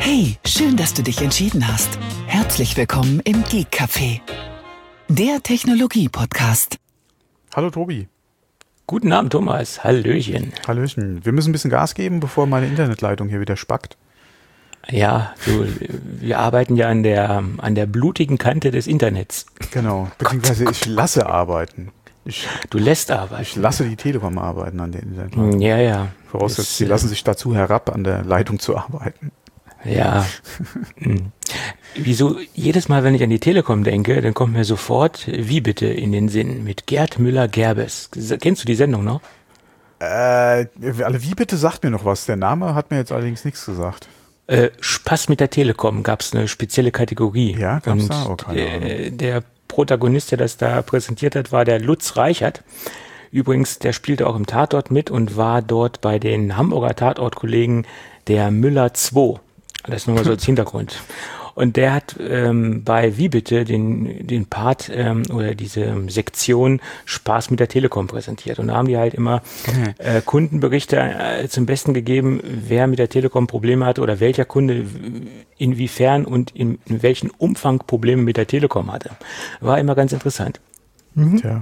Hey, schön, dass du dich entschieden hast. Herzlich willkommen im Geek Café, der Technologie-Podcast. Hallo Tobi. Guten Abend, Thomas. Hallöchen. Hallöchen. Wir müssen ein bisschen Gas geben, bevor meine Internetleitung hier wieder spackt. Ja, wir arbeiten ja an der blutigen Kante des Internets. Genau, beziehungsweise ich lasse arbeiten. Du lässt arbeiten. Ich lasse die Telekom arbeiten an der Internetleitung. Ja. Vorausgesetzt, sie lassen sich dazu herab, an der Leitung zu arbeiten. Ja. Wieso jedes Mal, wenn ich an die Telekom denke, dann kommt mir sofort Wie bitte in den Sinn mit Gerd Müller-Gerbes. Kennst du die Sendung noch? Wie bitte sagt mir noch was. Der Name hat mir jetzt allerdings nichts gesagt. Spaß mit der Telekom gab es eine spezielle Kategorie. Ja, gab's da? Oh, keine Ahnung. Der Protagonist, der das da präsentiert hat, war der Lutz Reichert. Übrigens, der spielte auch im Tatort mit und war dort bei den Hamburger Tatortkollegen der Müller 2. Das nur mal so als Hintergrund. Und der hat bei Wie bitte den Part oder diese Sektion Spaß mit der Telekom präsentiert. Und da haben die halt immer Kundenberichte zum Besten gegeben, wer mit der Telekom Probleme hatte oder welcher Kunde inwiefern und in welchem Umfang Probleme mit der Telekom hatte. War immer ganz interessant. Tja.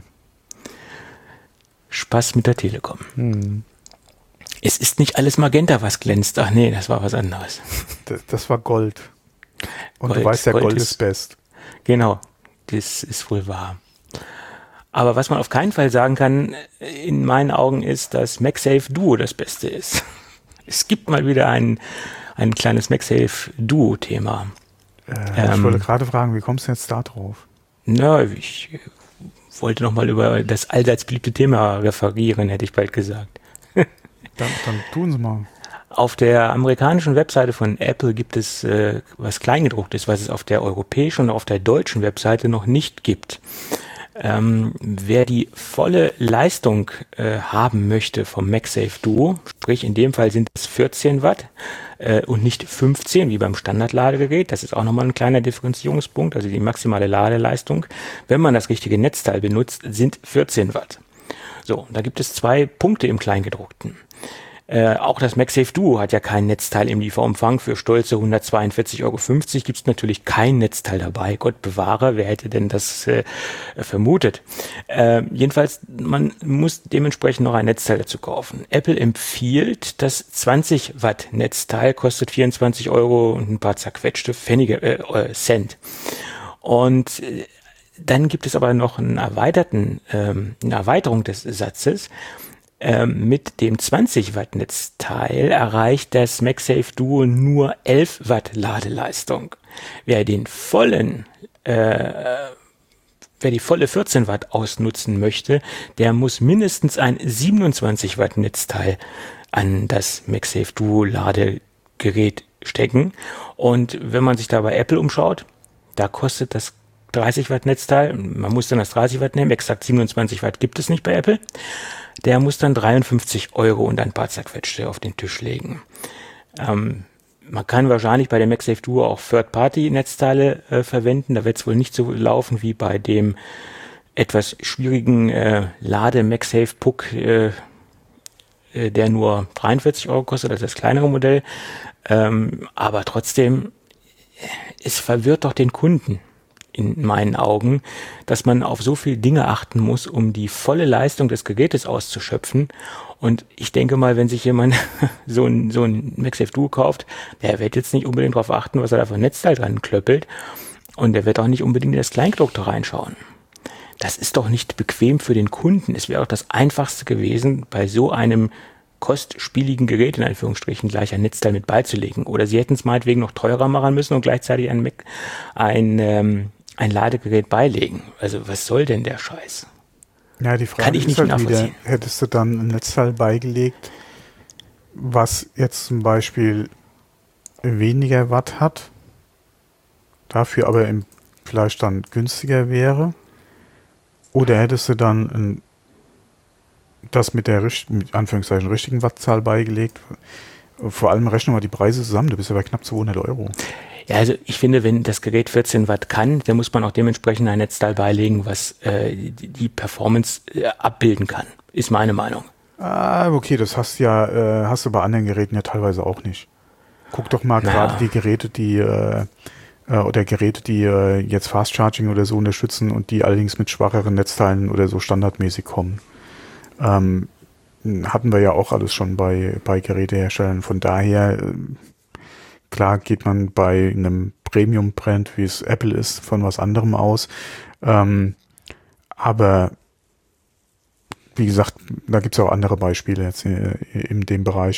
Spaß mit der Telekom. Mhm. Es ist nicht alles Magenta, was glänzt. Ach nee, das war was anderes. Das war Gold. Und Gold, du weißt ja, Gold ist ist best. Genau, das ist wohl wahr. Aber was man auf keinen Fall sagen kann, in meinen Augen, ist, dass MagSafe Duo das Beste ist. Es gibt mal wieder ein kleines MagSafe Duo-Thema. Ich wollte gerade fragen, wie kommst du jetzt da drauf? Ich wollte noch mal über das allseits beliebte Thema referieren, hätte ich bald gesagt. Dann tun Sie mal. Auf der amerikanischen Webseite von Apple gibt es was Kleingedrucktes, was es auf der europäischen und auf der deutschen Webseite noch nicht gibt. Wer die volle Leistung haben möchte vom MagSafe Duo, sprich in dem Fall sind es 14 Watt und nicht 15 wie beim Standardladegerät, das ist auch nochmal ein kleiner Differenzierungspunkt, also die maximale Ladeleistung, wenn man das richtige Netzteil benutzt, sind 14 Watt. So, da gibt es 2 Punkte im Kleingedruckten. Auch das MagSafe Duo hat ja kein Netzteil im Lieferumfang. Für stolze 142,50 € gibt es natürlich kein Netzteil dabei. Gott bewahre, wer hätte denn das vermutet? Jedenfalls, man muss dementsprechend noch ein Netzteil dazu kaufen. Apple empfiehlt das 20 Watt Netzteil, kostet 24 € und ein paar zerquetschte Cent. Und dann gibt es aber noch eine Erweiterung des Satzes. Mit dem 20 Watt Netzteil erreicht das MagSafe Duo nur 11 Watt Ladeleistung. Wer die volle 14 Watt ausnutzen möchte, der muss mindestens ein 27 Watt Netzteil an das MagSafe Duo Ladegerät stecken. Und wenn man sich da bei Apple umschaut, da kostet das 30 Watt Netzteil, man muss dann das 30 Watt nehmen, exakt 27 Watt gibt es nicht bei Apple. Der muss dann 53 € und ein paar zerquetschte auf den Tisch legen. Man kann wahrscheinlich bei dem MagSafe Duo auch Third-Party-Netzteile verwenden. Da wird es wohl nicht so laufen wie bei dem etwas schwierigen Lade-MagSafe Puck, der nur 43 € kostet, das ist das kleinere Modell. Aber trotzdem, es verwirrt doch den Kunden in meinen Augen, dass man auf so viele Dinge achten muss, um die volle Leistung des Gerätes auszuschöpfen. Und ich denke mal, wenn sich jemand so ein MagSafe Duo kauft, der wird jetzt nicht unbedingt darauf achten, was er da für ein Netzteil dran klöppelt. Und der wird auch nicht unbedingt in das Kleingedruckte reinschauen. Das ist doch nicht bequem für den Kunden. Es wäre auch das Einfachste gewesen, bei so einem kostspieligen Gerät in Anführungsstrichen gleich ein Netzteil mit beizulegen. Oder sie hätten es meinetwegen noch teurer machen müssen und gleichzeitig ein Ladegerät beilegen. Also was soll denn der Scheiß? Ja, die Frage kann ich ist nicht halt nachvollziehen. wieder, hättest du dann ein Netzteil beigelegt, was jetzt zum Beispiel weniger Watt hat, dafür aber vielleicht dann günstiger wäre? Oder hättest du dann das mit der mit Anführungszeichen richtigen Wattzahl beigelegt? Vor allem rechnen wir die Preise zusammen, du bist ja bei knapp 200 €. Ja, also ich finde, wenn das Gerät 14 Watt kann, dann muss man auch dementsprechend ein Netzteil beilegen, was die Performance abbilden kann, ist meine Meinung. Ah, okay, das hast du bei anderen Geräten ja teilweise auch nicht. Guck doch mal gerade die Geräte, die jetzt Fast Charging oder so unterstützen und die allerdings mit schwacheren Netzteilen oder so standardmäßig kommen. Hatten wir ja auch alles schon bei Geräteherstellern. Von daher, klar geht man bei einem Premium-Brand, wie es Apple ist, von was anderem aus. Aber wie gesagt, da gibt es auch andere Beispiele jetzt in dem Bereich.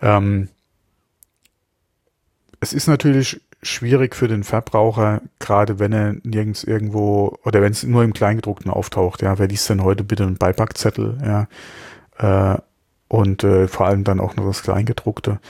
Es ist natürlich schwierig für den Verbraucher, gerade wenn er nirgends irgendwo oder wenn es nur im Kleingedruckten auftaucht. Ja, wer liest denn heute bitte einen Beipackzettel? Ja, und vor allem dann auch nur das Kleingedruckte.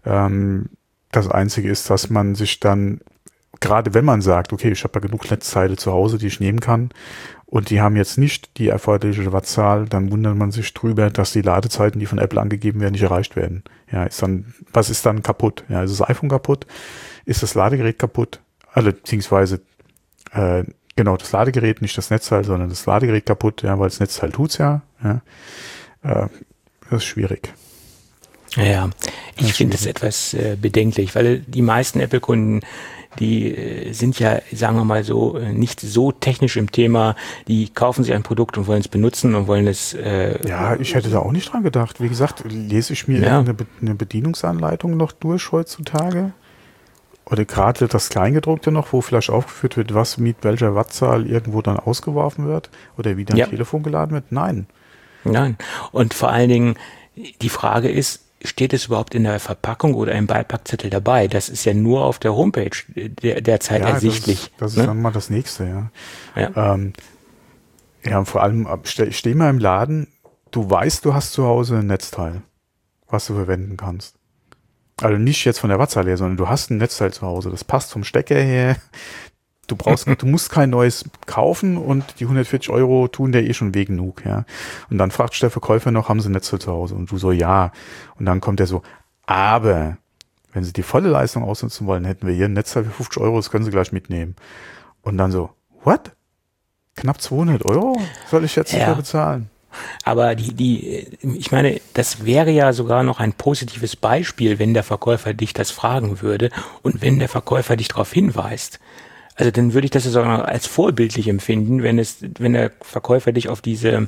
Das Einzige ist, dass man sich dann, gerade wenn man sagt, okay, ich habe ja genug Netzteile zu Hause, die ich nehmen kann, und die haben jetzt nicht die erforderliche Wattzahl, dann wundert man sich drüber, dass die Ladezeiten, die von Apple angegeben werden, nicht erreicht werden. Ja, was ist dann kaputt? Ja, ist das iPhone kaputt? Ist das Ladegerät kaputt? Also, beziehungsweise, genau, das Ladegerät, nicht das Netzteil, sondern das Ladegerät kaputt, ja, weil das Netzteil tut's ja. Das ist schwierig. Ja, ich finde es etwas bedenklich, weil die meisten Apple-Kunden, die sind ja, sagen wir mal so, nicht so technisch im Thema, die kaufen sich ein Produkt und wollen es benutzen und wollen es... ja, ich hätte da auch nicht dran gedacht. Wie gesagt, lese ich mir eine Bedienungsanleitung noch durch heutzutage? Oder gerade das Kleingedruckte noch, wo vielleicht aufgeführt wird, was mit welcher Wattzahl irgendwo dann ausgeworfen wird oder wie dann Telefon geladen wird? Nein. Und vor allen Dingen, die Frage ist, steht es überhaupt in der Verpackung oder im Beipackzettel dabei? Das ist ja nur auf der Homepage derzeit ersichtlich. Das ist dann mal das Nächste, ja. Und vor allem, ich stehe mal im Laden, du weißt, du hast zu Hause ein Netzteil, was du verwenden kannst. Also nicht jetzt von der Wattzahl her, sondern du hast ein Netzteil zu Hause. Das passt vom Stecker her. Du musst kein neues kaufen und die 140 € tun dir schon weh genug, ja. Und dann fragt der Verkäufer noch, haben sie ein Netzteil zu Hause? Und du so, ja. Und dann kommt er so, aber wenn sie die volle Leistung ausnutzen wollen, hätten wir hier ein Netzteil für 50 €, das können sie gleich mitnehmen. Und dann so, what? Knapp 200 € soll ich jetzt dafür bezahlen? Aber ich meine, das wäre ja sogar noch ein positives Beispiel, wenn der Verkäufer dich das fragen würde und wenn der Verkäufer dich darauf hinweist. Also dann würde ich das sogar als vorbildlich empfinden, wenn der Verkäufer dich auf diese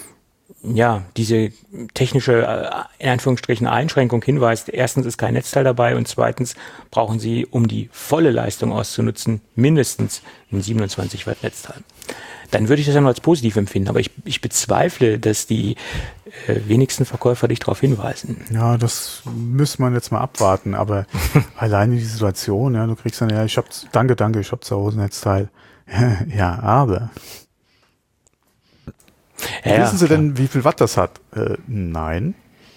technische, in Anführungsstrichen, Einschränkung hinweist. Erstens ist kein Netzteil dabei und zweitens brauchen Sie, um die volle Leistung auszunutzen, mindestens ein 27 Watt Netzteil. Dann würde ich das ja noch als positiv empfinden, aber ich bezweifle, dass die wenigsten Verkäufer dich darauf hinweisen. Ja, das müsste man jetzt mal abwarten, aber alleine die Situation, ja, du kriegst dann, danke, ich hab zu Hause ein Netzteil. Ja, aber... Wissen Sie denn, wie viel Watt das hat? Nein.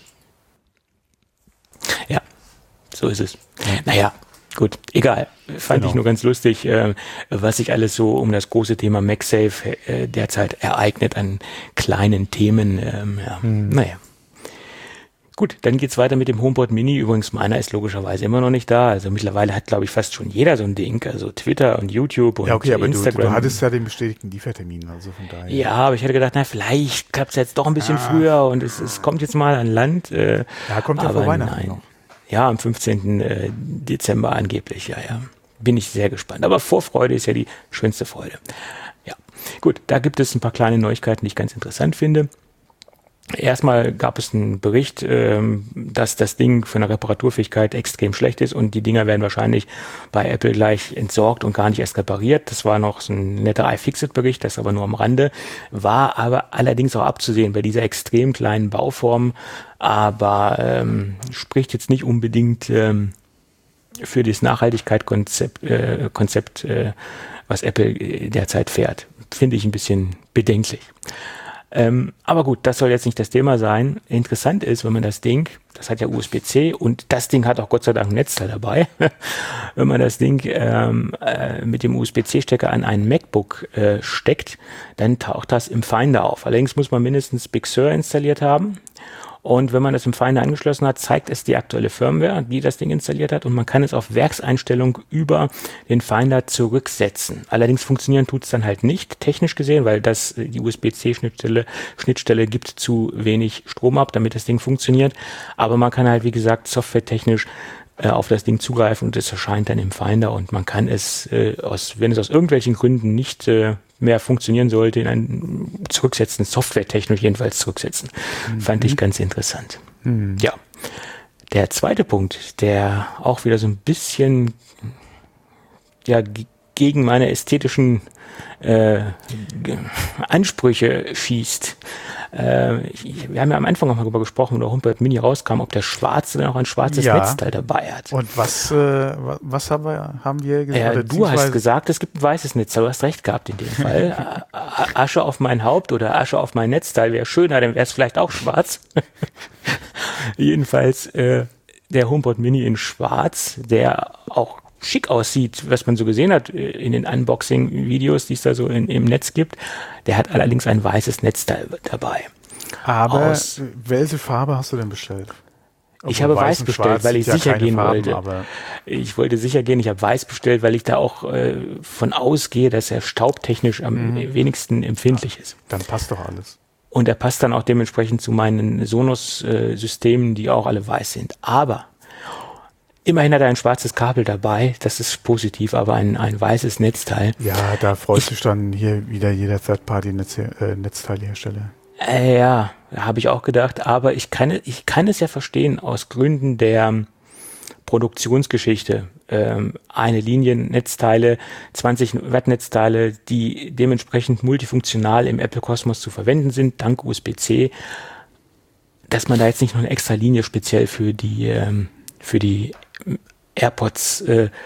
Ja, so ist es. Naja, gut, egal. Fand ich nur ganz lustig, was sich alles so um das große Thema MagSafe derzeit ereignet an kleinen Themen. Naja. Gut, dann geht's weiter mit dem HomePod Mini. Übrigens, meiner ist logischerweise immer noch nicht da. Also mittlerweile hat, glaube ich, fast schon jeder so ein Ding. Also Twitter und YouTube und aber Instagram. Du hattest ja den bestätigten Liefertermin, also von daher. Ja, aber ich hatte gedacht, vielleicht klappt's jetzt doch ein bisschen früher und es kommt jetzt mal an Land. Kommt ja vor Weihnachten noch. Ja, am 15. Dezember angeblich, ja. Bin ich sehr gespannt. Aber Vorfreude ist ja die schönste Freude. Ja, gut, da gibt es ein paar kleine Neuigkeiten, die ich ganz interessant finde. Erstmal gab es einen Bericht, dass das Ding von der Reparaturfähigkeit extrem schlecht ist und die Dinger werden wahrscheinlich bei Apple gleich entsorgt und gar nicht erst repariert. Das war noch so ein netter iFixit-Bericht, das aber nur am Rande, war aber allerdings auch abzusehen bei dieser extrem kleinen Bauform, aber spricht jetzt nicht unbedingt für das Nachhaltigkeitskonzept, was Apple derzeit fährt. Finde ich ein bisschen bedenklich. Aber gut, das soll jetzt nicht das Thema sein. Interessant ist, wenn man das Ding, das hat ja USB-C und das Ding hat auch Gott sei Dank ein Netzteil dabei, wenn man das Ding mit dem USB-C-Stecker an einen MacBook steckt, dann taucht das im Finder auf. Allerdings muss man mindestens Big Sur installiert haben Und wenn man das im Finder angeschlossen hat, zeigt es die aktuelle Firmware, die das Ding installiert hat, und man kann es auf Werkseinstellung über den Finder zurücksetzen. Allerdings funktionieren tut es dann halt nicht, technisch gesehen, weil die USB-C-Schnittstelle gibt zu wenig Strom ab, damit das Ding funktioniert. Aber man kann halt, wie gesagt, softwaretechnisch auf das Ding zugreifen und es erscheint dann im Finder, und man kann es, wenn es aus irgendwelchen Gründen nicht mehr funktionieren sollte, zurücksetzen, softwaretechnisch jedenfalls zurücksetzen. Fand ich ganz interessant. Ja. Der zweite Punkt, der auch wieder so ein bisschen gegen meine ästhetischen Ansprüche schießt. Wir haben ja am Anfang noch mal darüber gesprochen, wo der HomePod Mini rauskam, ob der schwarze dann auch ein schwarzes Netzteil dabei hat. Und was haben wir gesagt? Du hast gesagt, es gibt ein weißes Netzteil. Du hast recht gehabt in dem Fall. Asche auf mein Haupt oder Asche auf mein Netzteil wäre schöner, dann wäre es vielleicht auch schwarz. Jedenfalls der HomePod Mini in schwarz, der auch schick aussieht, was man so gesehen hat in den Unboxing-Videos, die es da so im Netz gibt. Der hat allerdings ein weißes Netzteil dabei. Aber welche Farbe hast du denn bestellt? Ich habe weiß bestellt, weil ich sicher gehen wollte. Ich wollte sicher gehen, ich habe weiß bestellt, weil ich da auch von ausgehe, dass er staubtechnisch am wenigsten empfindlich ist. Dann passt doch alles. Und er passt dann auch dementsprechend zu meinen Sonos-Systemen, die auch alle weiß sind. Aber immerhin hat er ein schwarzes Kabel dabei, das ist positiv, aber ein weißes Netzteil. Ja, da freut sich dann hier wieder jeder Third-Party-Netzteilhersteller. Ja, habe ich auch gedacht, aber ich kann es ja verstehen aus Gründen der Produktionsgeschichte. Eine Linie Netzteile, 20 Watt Netzteile, die dementsprechend multifunktional im Apple Kosmos zu verwenden sind, dank USB-C, dass man da jetzt nicht noch eine extra Linie speziell für die AirPods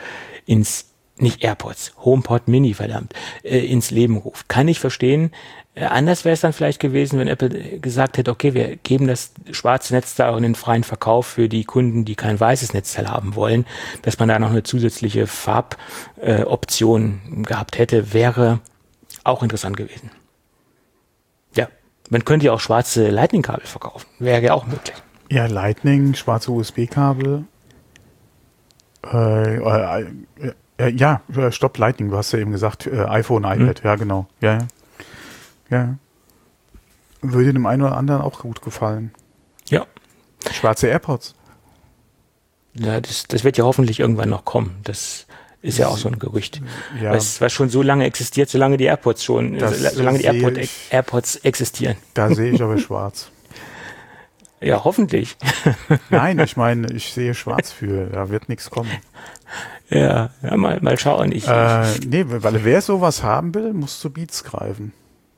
HomePod Mini, verdammt, ins Leben ruft. Kann ich verstehen. Anders wäre es dann vielleicht gewesen, wenn Apple gesagt hätte, okay, wir geben das schwarze Netzteil auch in den freien Verkauf für die Kunden, die kein weißes Netzteil haben wollen, dass man da noch eine zusätzliche Farboption gehabt hätte, wäre auch interessant gewesen. Ja, man könnte ja auch schwarze Lightning-Kabel verkaufen, wäre ja auch möglich. Ja, Lightning, schwarze USB-Kabel. Stopp, Lightning, du hast ja eben gesagt, iPhone, iPad, ja genau. Ja. Würde dem einen oder anderen auch gut gefallen. Ja. Schwarze AirPods. Ja, das wird ja hoffentlich irgendwann noch kommen. Das ist ja auch so ein Gerücht. Ja. Was schon so lange existiert, solange die AirPods AirPods existieren. Da sehe ich aber schwarz. Ja, hoffentlich. Nein, ich meine, ich sehe schwarz für, da wird nichts kommen. Ja, mal schauen. Weil wer sowas haben will, muss zu Beats greifen.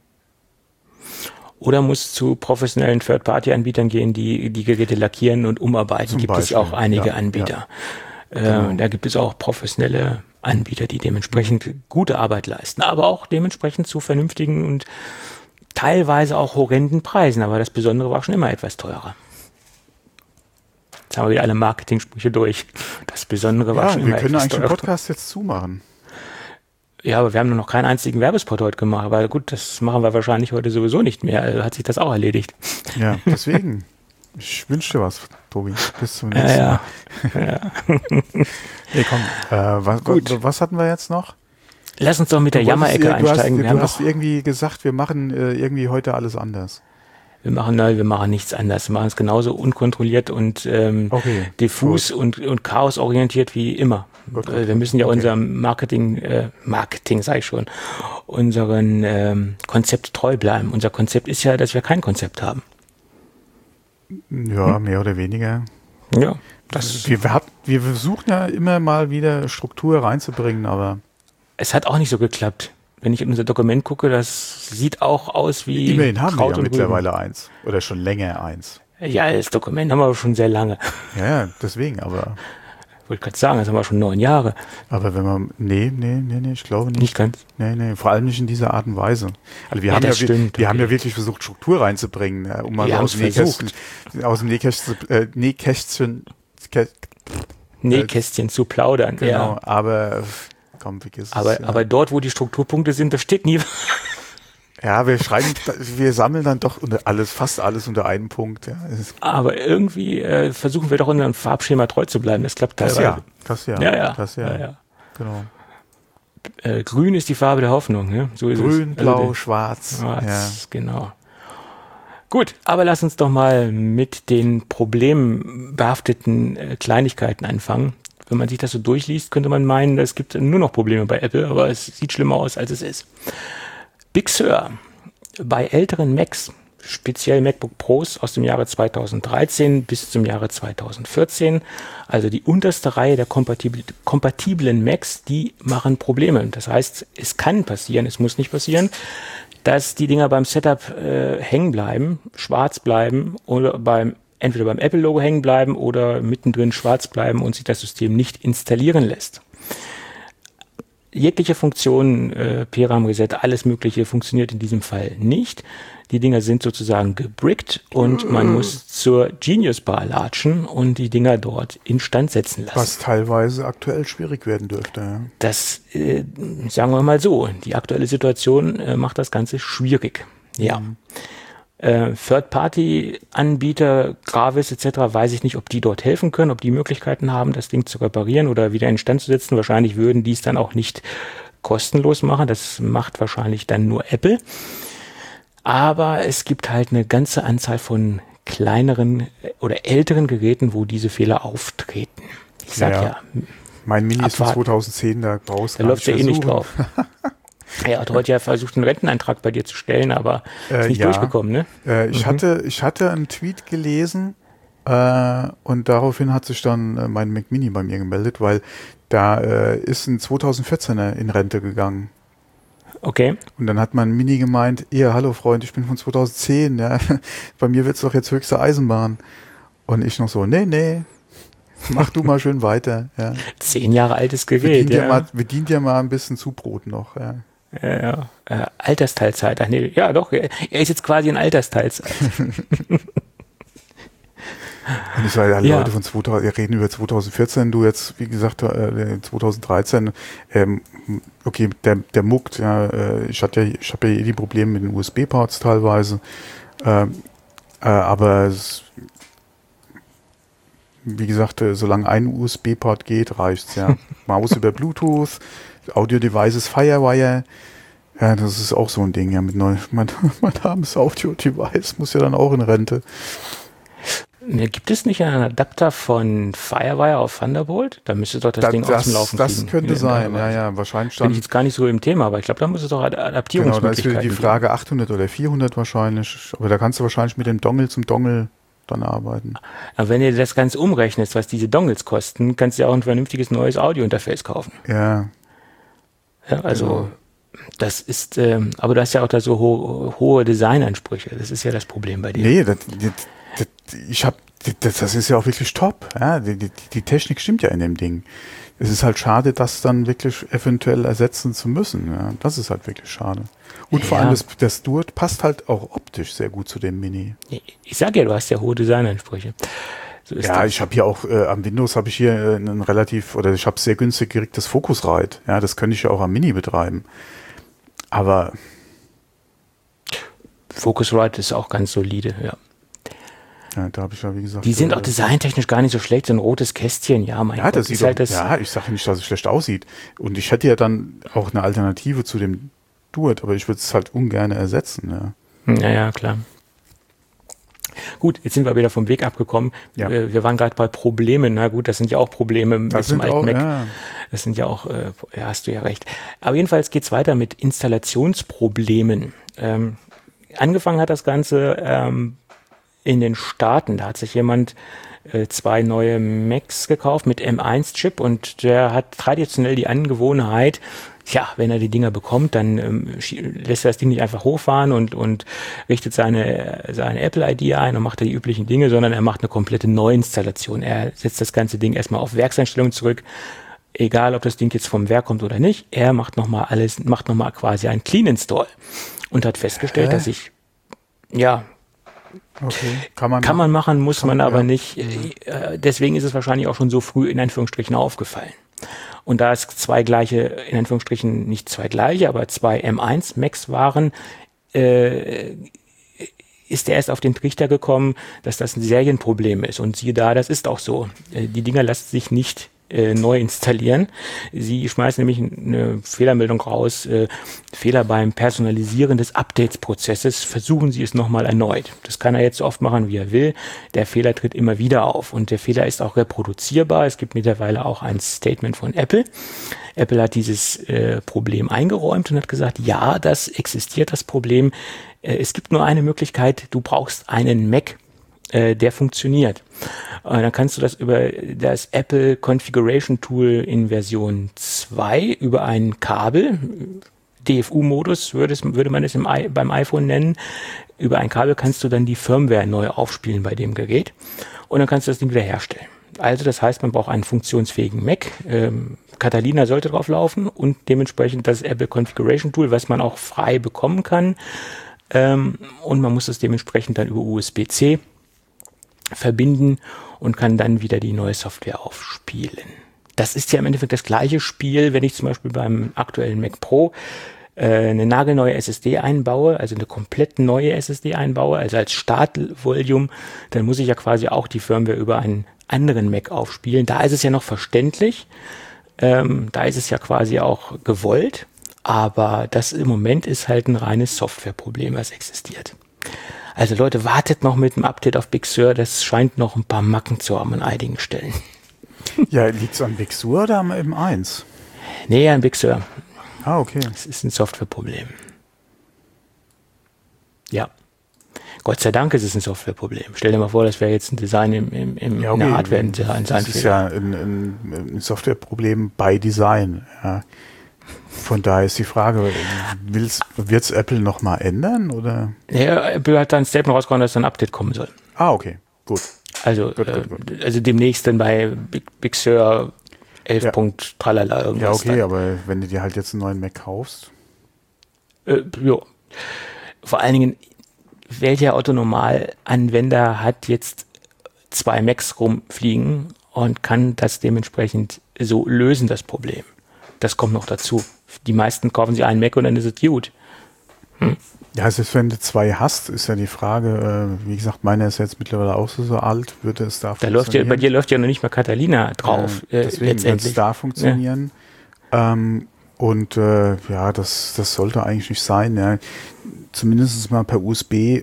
Oder muss zu professionellen Third-Party-Anbietern gehen, die Geräte lackieren und umarbeiten. Gibt es ja auch einige Anbieter. Ja. Genau. Da gibt es auch professionelle Anbieter, die dementsprechend gute Arbeit leisten, aber auch dementsprechend zu vernünftigen und teilweise auch horrenden Preisen. Aber das Besondere war schon immer etwas teurer. Jetzt haben wir wieder alle Marketing-Sprüche durch. Das Besondere war schon immer etwas teurer. Wir können eigentlich den Podcast jetzt zumachen. Ja, aber wir haben nur noch keinen einzigen Werbespot heute gemacht. Aber gut, das machen wir wahrscheinlich heute sowieso nicht mehr. Also hat sich das auch erledigt. Ja, deswegen. Ich wünsche dir was, Tobi. Bis zum nächsten Mal. Ja. Nee, komm. Was hatten wir jetzt noch? Lass uns doch mit der Jammerecke einsteigen. Du hast irgendwie gesagt, wir machen irgendwie heute alles anders. Wir machen nichts anders. Wir machen es genauso unkontrolliert und diffus und chaosorientiert wie immer. Gut. Wir müssen ja unserem Marketing sage ich schon, unseren Konzept treu bleiben. Unser Konzept ist ja, dass wir kein Konzept haben. Ja, mehr oder weniger. Ja. Wir versuchen ja immer mal wieder Struktur reinzubringen, aber es hat auch nicht so geklappt. Wenn ich in unser Dokument gucke, das sieht auch aus wie immerhin haben wir ja mittlerweile eins. Oder schon länger eins. Ja, das Dokument haben wir schon sehr lange. Ja, deswegen, aber ich wollte gerade sagen, das haben wir schon 9 Jahre. Aber wenn man, nee, ich glaube nicht. Nicht ganz? Nee, vor allem nicht in dieser Art und Weise. Also wir haben ja wirklich versucht, Struktur reinzubringen, um mal aus dem Nähkästchen zu plaudern. Genau, ja. aber komm, vergiss es. Aber dort, wo die Strukturpunkte sind, da steht nie. Ja, wir sammeln dann doch fast alles unter einem Punkt. Ja. Aber irgendwie versuchen wir doch unserem Farbschema treu zu bleiben. Das klappt teilweise. Das ja. Genau. Grün ist die Farbe der Hoffnung. Ne? So ist Grün, es. Blau, Schwarz. Genau. Gut, aber lass uns doch mal mit den problembehafteten Kleinigkeiten anfangen. Wenn man sich das so durchliest, könnte man meinen, es gibt nur noch Probleme bei Apple, aber es sieht schlimmer aus, als es ist. Big Sur. Bei älteren Macs, speziell MacBook Pros aus dem Jahre 2013 bis zum Jahre 2014, also die unterste Reihe der kompatiblen Macs, die machen Probleme. Das heißt, es kann passieren, es muss nicht passieren, dass die Dinger beim Setup hängen bleiben, schwarz bleiben oder entweder beim Apple-Logo hängen bleiben oder mittendrin schwarz bleiben und sich das System nicht installieren lässt. Jegliche Funktion, PRAM-Reset, alles Mögliche funktioniert in diesem Fall nicht. Die Dinger sind sozusagen gebrickt und man muss zur Genius Bar latschen und die Dinger dort instand setzen lassen. Was teilweise aktuell schwierig werden dürfte. Ja. Das, sagen wir mal so, die aktuelle Situation macht das Ganze schwierig. Ja. Third-Party-Anbieter, Gravis etc., weiß ich nicht, ob die dort helfen können, ob die Möglichkeiten haben, das Ding zu reparieren oder wieder instand zu setzen. Wahrscheinlich würden die es dann auch nicht kostenlos machen. Das macht wahrscheinlich dann nur Apple. Aber es gibt halt eine ganze Anzahl von kleineren oder älteren Geräten, wo diese Fehler auftreten. Ich sag ja mein Mini ist von 2010, da brauchst du da läuft ja eh nicht drauf. Er hat heute ja versucht, einen Renteneintrag bei dir zu stellen, aber ist nicht durchgekommen, ne? Ich hatte einen Tweet gelesen und daraufhin hat sich dann mein Mac Mini bei mir gemeldet, weil da ist ein 2014er in Rente gegangen. Okay. Und dann hat mein Mini gemeint, hallo Freund, ich bin von 2010, ja, bei mir wird's doch jetzt höchste Eisenbahn. Und ich noch so, nee, mach du mal schön weiter. Ja. 10 Jahre altes Gerät, bedien dir mal ein bisschen Zubrot noch, ja. Altersteilzeit. Ach nee, ja doch, er ist jetzt quasi in Altersteilzeit. Und ich sage, Leute von 2000, wir reden über 2014, du jetzt, wie gesagt, 2013, okay, der muckt, ja, ich habe ja die Probleme mit den USB-Ports teilweise, aber wie gesagt, solange ein USB-Port geht, reicht's, ja. Maus über Bluetooth, Audio-Devices, Firewire, ja, das ist auch so ein Ding, ja, mein armes Audio-Device muss ja dann auch in Rente. Gibt es nicht einen Adapter von Firewire auf Thunderbolt? Da müsste doch das Ding aus dem Laufen kriegen. Das könnte sein, ja, wahrscheinlich dann. Bin ich jetzt gar nicht so im Thema, aber ich glaube, da muss es doch Adaptierungsmöglichkeiten Genau, da ist wieder die Frage 800 oder 400 wahrscheinlich, aber da kannst du wahrscheinlich mit dem Dongle zum Dongle dann arbeiten. Aber wenn du das Ganze umrechnest, was diese Dongles kosten, kannst du ja auch ein vernünftiges neues Audio-Interface kaufen. Ja. Also, das ist, aber du hast ja auch da so hohe Designansprüche. Das ist ja das Problem bei dir. Nee, das ist ja auch wirklich top. Ja, die Technik stimmt ja in dem Ding. Es ist halt schade, das dann wirklich eventuell ersetzen zu müssen. Ja, das ist halt wirklich schade. Und vor allem das Duet passt halt auch optisch sehr gut zu dem Mini. Ich sag ja, du hast ja hohe Designansprüche. So ist das. Ich habe hier auch am Windows habe ich hier ich habe sehr günstig gekriegtes Focusrite. Ja, das könnte ich ja auch am Mini betreiben. Aber Focusrite ist auch ganz solide, ja. Ja, da habe ich ja, wie gesagt. Die sind auch designtechnisch gar nicht so schlecht, so ein rotes Kästchen, ja, mein Gott. Das sieht halt ich sage nicht, dass es schlecht aussieht. Und ich hätte ja dann auch eine Alternative zu dem Duet, aber ich würde es halt ungern ersetzen, ja. Ja, klar. Gut, jetzt sind wir wieder vom Weg abgekommen. Ja. Wir waren gerade bei Problemen. Na gut, das sind ja auch Probleme mit dem alten Mac. Ja. Das sind ja auch, hast du ja recht. Aber jedenfalls geht's weiter mit Installationsproblemen. Angefangen hat das Ganze in den Staaten. Da hat sich jemand 2 neue Macs gekauft mit M1-Chip und der hat traditionell die Angewohnheit, wenn er die Dinger bekommt, dann lässt er das Ding nicht einfach hochfahren und richtet seine Apple-ID ein und macht da die üblichen Dinge, sondern er macht eine komplette Neuinstallation. Er setzt das ganze Ding erstmal auf Werkseinstellungen zurück, egal ob das Ding jetzt vom Werk kommt oder nicht. Er macht nochmal quasi einen Clean Install und hat festgestellt, dass okay. Kann man machen, muss man aber nicht. Deswegen ist es wahrscheinlich auch schon so früh in Anführungsstrichen aufgefallen. Und da es 2 gleiche, in Anführungsstrichen nicht 2 gleiche, aber 2 M1 Macs waren, ist er erst auf den Trichter gekommen, dass das ein Serienproblem ist. Und siehe da, das ist auch so. Die Dinger lassen sich nicht neu installieren. Sie schmeißen nämlich eine Fehlermeldung raus, Fehler beim Personalisieren des Updates-Prozesses, versuchen Sie es nochmal erneut. Das kann er jetzt so oft machen, wie er will. Der Fehler tritt immer wieder auf und der Fehler ist auch reproduzierbar. Es gibt mittlerweile auch ein Statement von Apple. Apple hat dieses Problem eingeräumt und hat gesagt, ja, das existiert, das Problem. Es gibt nur eine Möglichkeit, du brauchst einen Mac, der funktioniert. Dann kannst du das über das Apple Configuration Tool in Version 2 über ein Kabel, DFU-Modus würde man es beim iPhone nennen, über ein Kabel kannst du dann die Firmware neu aufspielen bei dem Gerät und dann kannst du das Ding wieder herstellen. Also das heißt, man braucht einen funktionsfähigen Mac. Catalina sollte drauf laufen und dementsprechend das Apple Configuration Tool, was man auch frei bekommen kann. Und man muss das dementsprechend dann über USB-C verbinden und kann dann wieder die neue Software aufspielen. Das ist ja im Endeffekt das gleiche Spiel, wenn ich zum Beispiel beim aktuellen Mac Pro eine nagelneue SSD einbaue, also eine komplett neue SSD einbaue, also als Startvolume, dann muss ich ja quasi auch die Firmware über einen anderen Mac aufspielen. Da ist es ja noch verständlich, da ist es ja quasi auch gewollt, aber das im Moment ist halt ein reines Softwareproblem, was existiert. Also Leute, wartet noch mit dem Update auf Big Sur, das scheint noch ein paar Macken zu haben an einigen Stellen. Ja, liegt es an Big Sur oder am M1? Nee, an Big Sur. Ah, okay. Es ist ein Softwareproblem. Ja. Gott sei Dank ist es ein Softwareproblem. Stell dir mal vor, das wäre jetzt ein Design in der Hardware. Das ist ja ein Softwareproblem by Design. Ja. Von daher ist die Frage, wird es Apple nochmal ändern? Oder? Ja, Apple hat dann ein Statement rausgehauen, dass ein Update kommen soll. Ah, okay, gut. Also, gut. Also demnächst dann bei Big Sur 11. Ja. Tralala irgendwas. Ja, okay, dann. aber wenn du dir halt jetzt einen neuen Mac kaufst. Ja. Vor allen Dingen, welcher Otto-Normal-Anwender hat jetzt 2 Macs rumfliegen und kann das dementsprechend so lösen, das Problem? Das kommt noch dazu. Die meisten kaufen sich einen Mac und dann ist es gut. Ja, also wenn du 2 hast, ist ja die Frage, wie gesagt, meiner ist jetzt mittlerweile auch so alt, würde es da funktionieren? Läuft ja, bei dir läuft ja noch nicht mal Catalina drauf. Deswegen wird es da funktionieren. Ja. Ja, das sollte eigentlich nicht sein. Ja. Zumindest mal per USB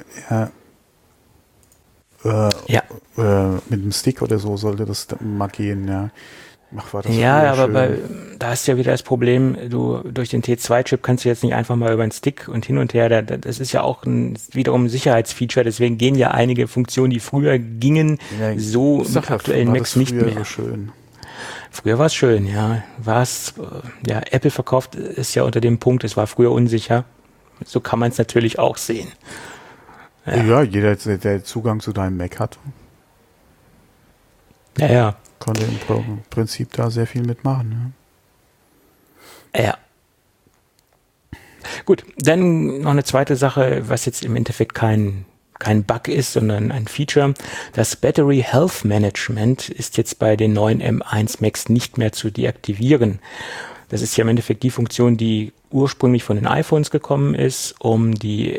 mit dem Stick oder so sollte das mal gehen, ja. Ach, war das aber da hast du ja wieder das Problem, du durch den T2-Chip kannst du jetzt nicht einfach mal über den Stick und hin und her, das ist ja auch wiederum ein Sicherheitsfeature, deswegen gehen ja einige Funktionen, die früher gingen, so mit aktuellen Macs nicht mehr. So schön. Früher war es schön, ja. Apple verkauft es ja unter dem Punkt, es war früher unsicher. So kann man es natürlich auch sehen. Ja, jeder, der Zugang zu deinem Mac hat. Ja. Konnte im Prinzip da sehr viel mitmachen. Ja. Gut, dann noch eine zweite Sache, was jetzt im Endeffekt kein Bug ist, sondern ein Feature. Das Battery Health Management ist jetzt bei den neuen M1 Macs nicht mehr zu deaktivieren. Das ist ja im Endeffekt die Funktion, die ursprünglich von den iPhones gekommen ist, um die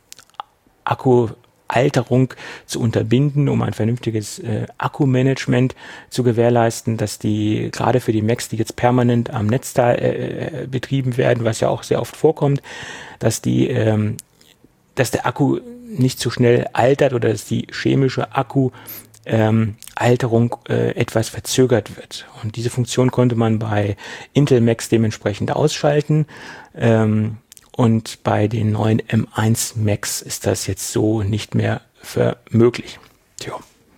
Akkualterung zu unterbinden, um ein vernünftiges Akkumanagement zu gewährleisten, dass die, gerade für die Macs, die jetzt permanent am Netz betrieben werden, was ja auch sehr oft vorkommt, dass der Akku nicht so schnell altert oder dass die chemische Alterung etwas verzögert wird. Und diese Funktion konnte man bei Intel Macs dementsprechend ausschalten. Und bei den neuen M1 Macs ist das jetzt so nicht mehr möglich. Tja.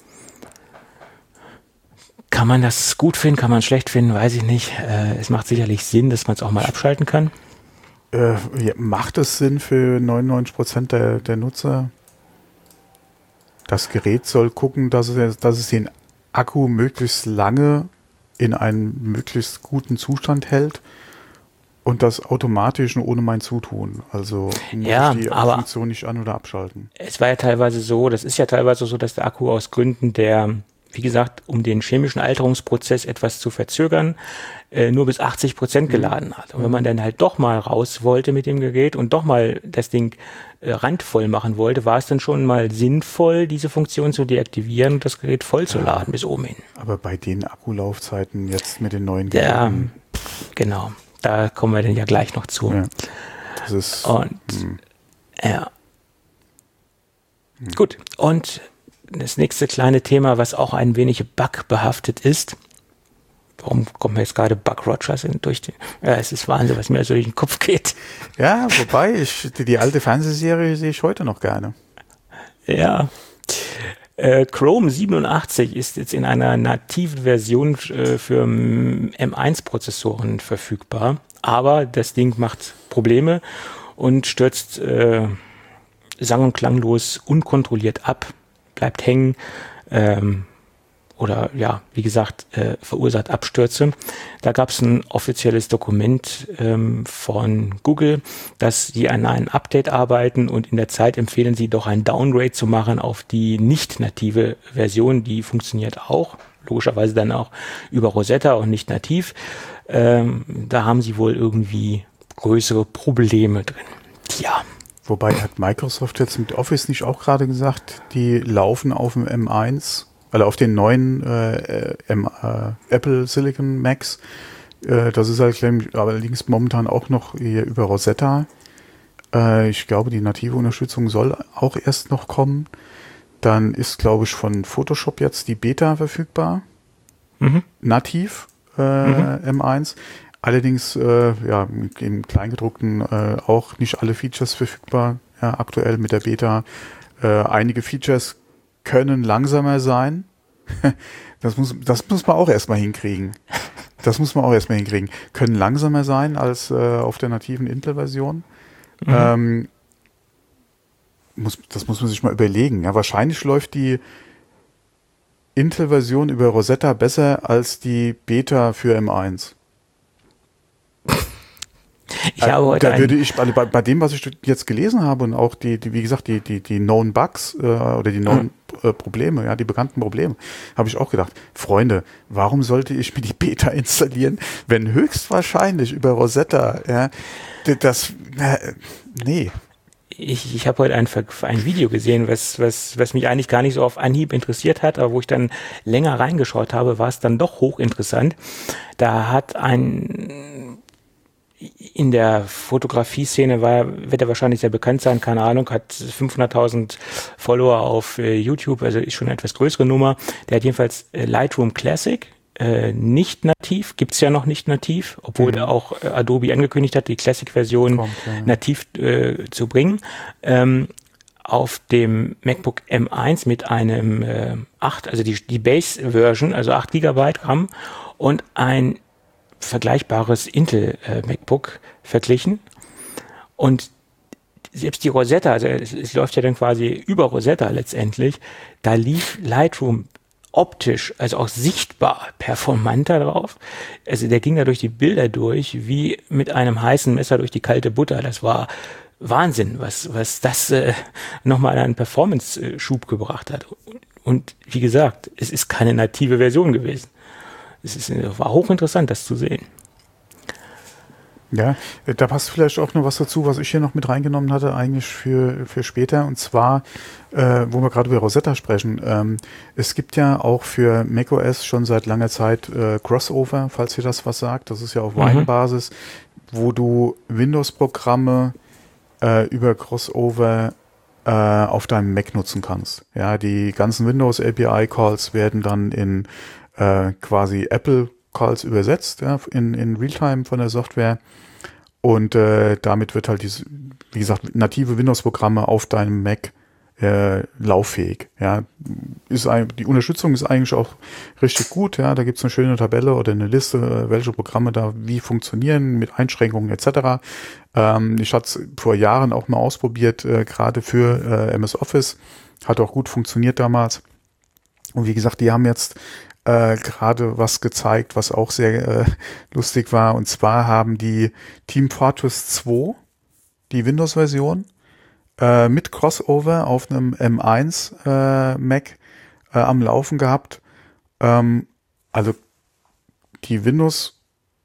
Kann man das gut finden, kann man schlecht finden, weiß ich nicht. Es macht sicherlich Sinn, dass man es auch mal abschalten kann. Macht es Sinn für 99% der Nutzer? Das Gerät soll gucken, dass es den Akku möglichst lange in einem möglichst guten Zustand hält und das automatisch und ohne mein Zutun. Also muss ich die Funktion nicht an- oder abschalten. Es war ja teilweise so, das ist ja teilweise so, dass der Akku aus Gründen der wie gesagt, um den chemischen Alterungsprozess etwas zu verzögern, nur bis 80% geladen hat. Und wenn man dann halt doch mal raus wollte mit dem Gerät und doch mal das Ding randvoll machen wollte, war es dann schon mal sinnvoll, diese Funktion zu deaktivieren und das Gerät voll zu laden bis oben hin. Aber bei den Akkulaufzeiten jetzt mit den neuen Geräten... Ja, genau. Da kommen wir dann ja gleich noch zu. Ja, das ist... Ja. Gut. Und das nächste kleine Thema, was auch ein wenig bugbehaftet ist. Warum kommt mir jetzt gerade Buck Rogers durch den... Ja, es ist Wahnsinn, was mir so durch den Kopf geht. Ja, wobei, die alte Fernsehserie sehe ich heute noch gerne. Ja. Chrome 87 ist jetzt in einer nativen Version für M1-Prozessoren verfügbar. Aber das Ding macht Probleme und stürzt sang- und klanglos unkontrolliert ab, bleibt hängen, oder ja, wie gesagt, verursacht Abstürze. Da gab es ein offizielles Dokument von Google, dass sie an einem Update arbeiten und in der Zeit empfehlen sie doch ein Downgrade zu machen auf die nicht native Version. Die funktioniert auch, logischerweise dann auch über Rosetta und nicht nativ. Da haben sie wohl irgendwie größere Probleme drin. Tja. Wobei hat Microsoft jetzt mit Office nicht auch gerade gesagt, die laufen auf dem M1, also auf den neuen Apple Silicon Macs. Das ist halt allerdings momentan auch noch hier über Rosetta. Ich glaube, die native Unterstützung soll auch erst noch kommen. Dann ist, glaube ich, von Photoshop jetzt die Beta verfügbar. Nativ M1. Allerdings ja, im Kleingedruckten auch nicht alle Features verfügbar, ja, aktuell mit der Beta. Einige Features können langsamer sein. Das muss man auch erstmal hinkriegen. Können langsamer sein als auf der nativen Intel-Version. Das muss man sich mal überlegen. Ja, wahrscheinlich läuft die Intel-Version über Rosetta besser als die Beta für M1. Da würde ich bei dem, was ich jetzt gelesen habe und auch wie gesagt, die Known Bugs oder die Known Probleme, ja, die bekannten Probleme, habe ich auch gedacht, Freunde, warum sollte ich mir die Beta installieren, wenn höchstwahrscheinlich über Rosetta, ja, nee. Ich habe heute ein Video gesehen, was mich eigentlich gar nicht so auf Anhieb interessiert hat, aber wo ich dann länger reingeschaut habe, war es dann doch hochinteressant. Da hat in der Fotografie-Szene wird er wahrscheinlich sehr bekannt sein, keine Ahnung, hat 500.000 Follower auf YouTube, also ist schon eine etwas größere Nummer. Der hat jedenfalls Lightroom Classic, nicht nativ, gibt's ja noch nicht nativ, obwohl auch Adobe angekündigt hat, die Classic-Version nativ zu bringen. Auf dem MacBook M1 mit einem 8, also die Base-Version, also 8 GB RAM und ein vergleichbares Intel MacBook verglichen und selbst die Rosetta, also es läuft ja dann quasi über Rosetta letztendlich, da lief Lightroom optisch, also auch sichtbar performanter drauf. Also der ging da durch die Bilder durch, wie mit einem heißen Messer durch die kalte Butter. Das war Wahnsinn, was das nochmal einen Performance-Schub gebracht hat. Und wie gesagt, es ist keine native Version gewesen. War hochinteressant, das zu sehen. Ja, da passt vielleicht auch noch was dazu, was ich hier noch mit reingenommen hatte, eigentlich für später. Und zwar, wo wir gerade über Rosetta sprechen, es gibt ja auch für macOS schon seit langer Zeit Crossover, falls ihr das was sagt. Das ist ja auf Wine-Basis, wo du Windows-Programme über Crossover auf deinem Mac nutzen kannst. Ja, die ganzen Windows-API-Calls werden dann in quasi Apple-Calls übersetzt, ja, in Realtime von der Software. Und damit wird halt wie gesagt, native Windows-Programme auf deinem Mac lauffähig. Ja, die Unterstützung ist eigentlich auch richtig gut. Ja, da gibt es eine schöne Tabelle oder eine Liste, welche Programme da wie funktionieren mit Einschränkungen etc. Ich hatte es vor Jahren auch mal ausprobiert, gerade für MS Office. Hat auch gut funktioniert damals. Und wie gesagt, die haben jetzt gerade was gezeigt, was auch sehr lustig war. Und zwar haben die Team Fortress 2, die Windows-Version, mit Crossover auf einem M1 Mac am Laufen gehabt. Also die Windows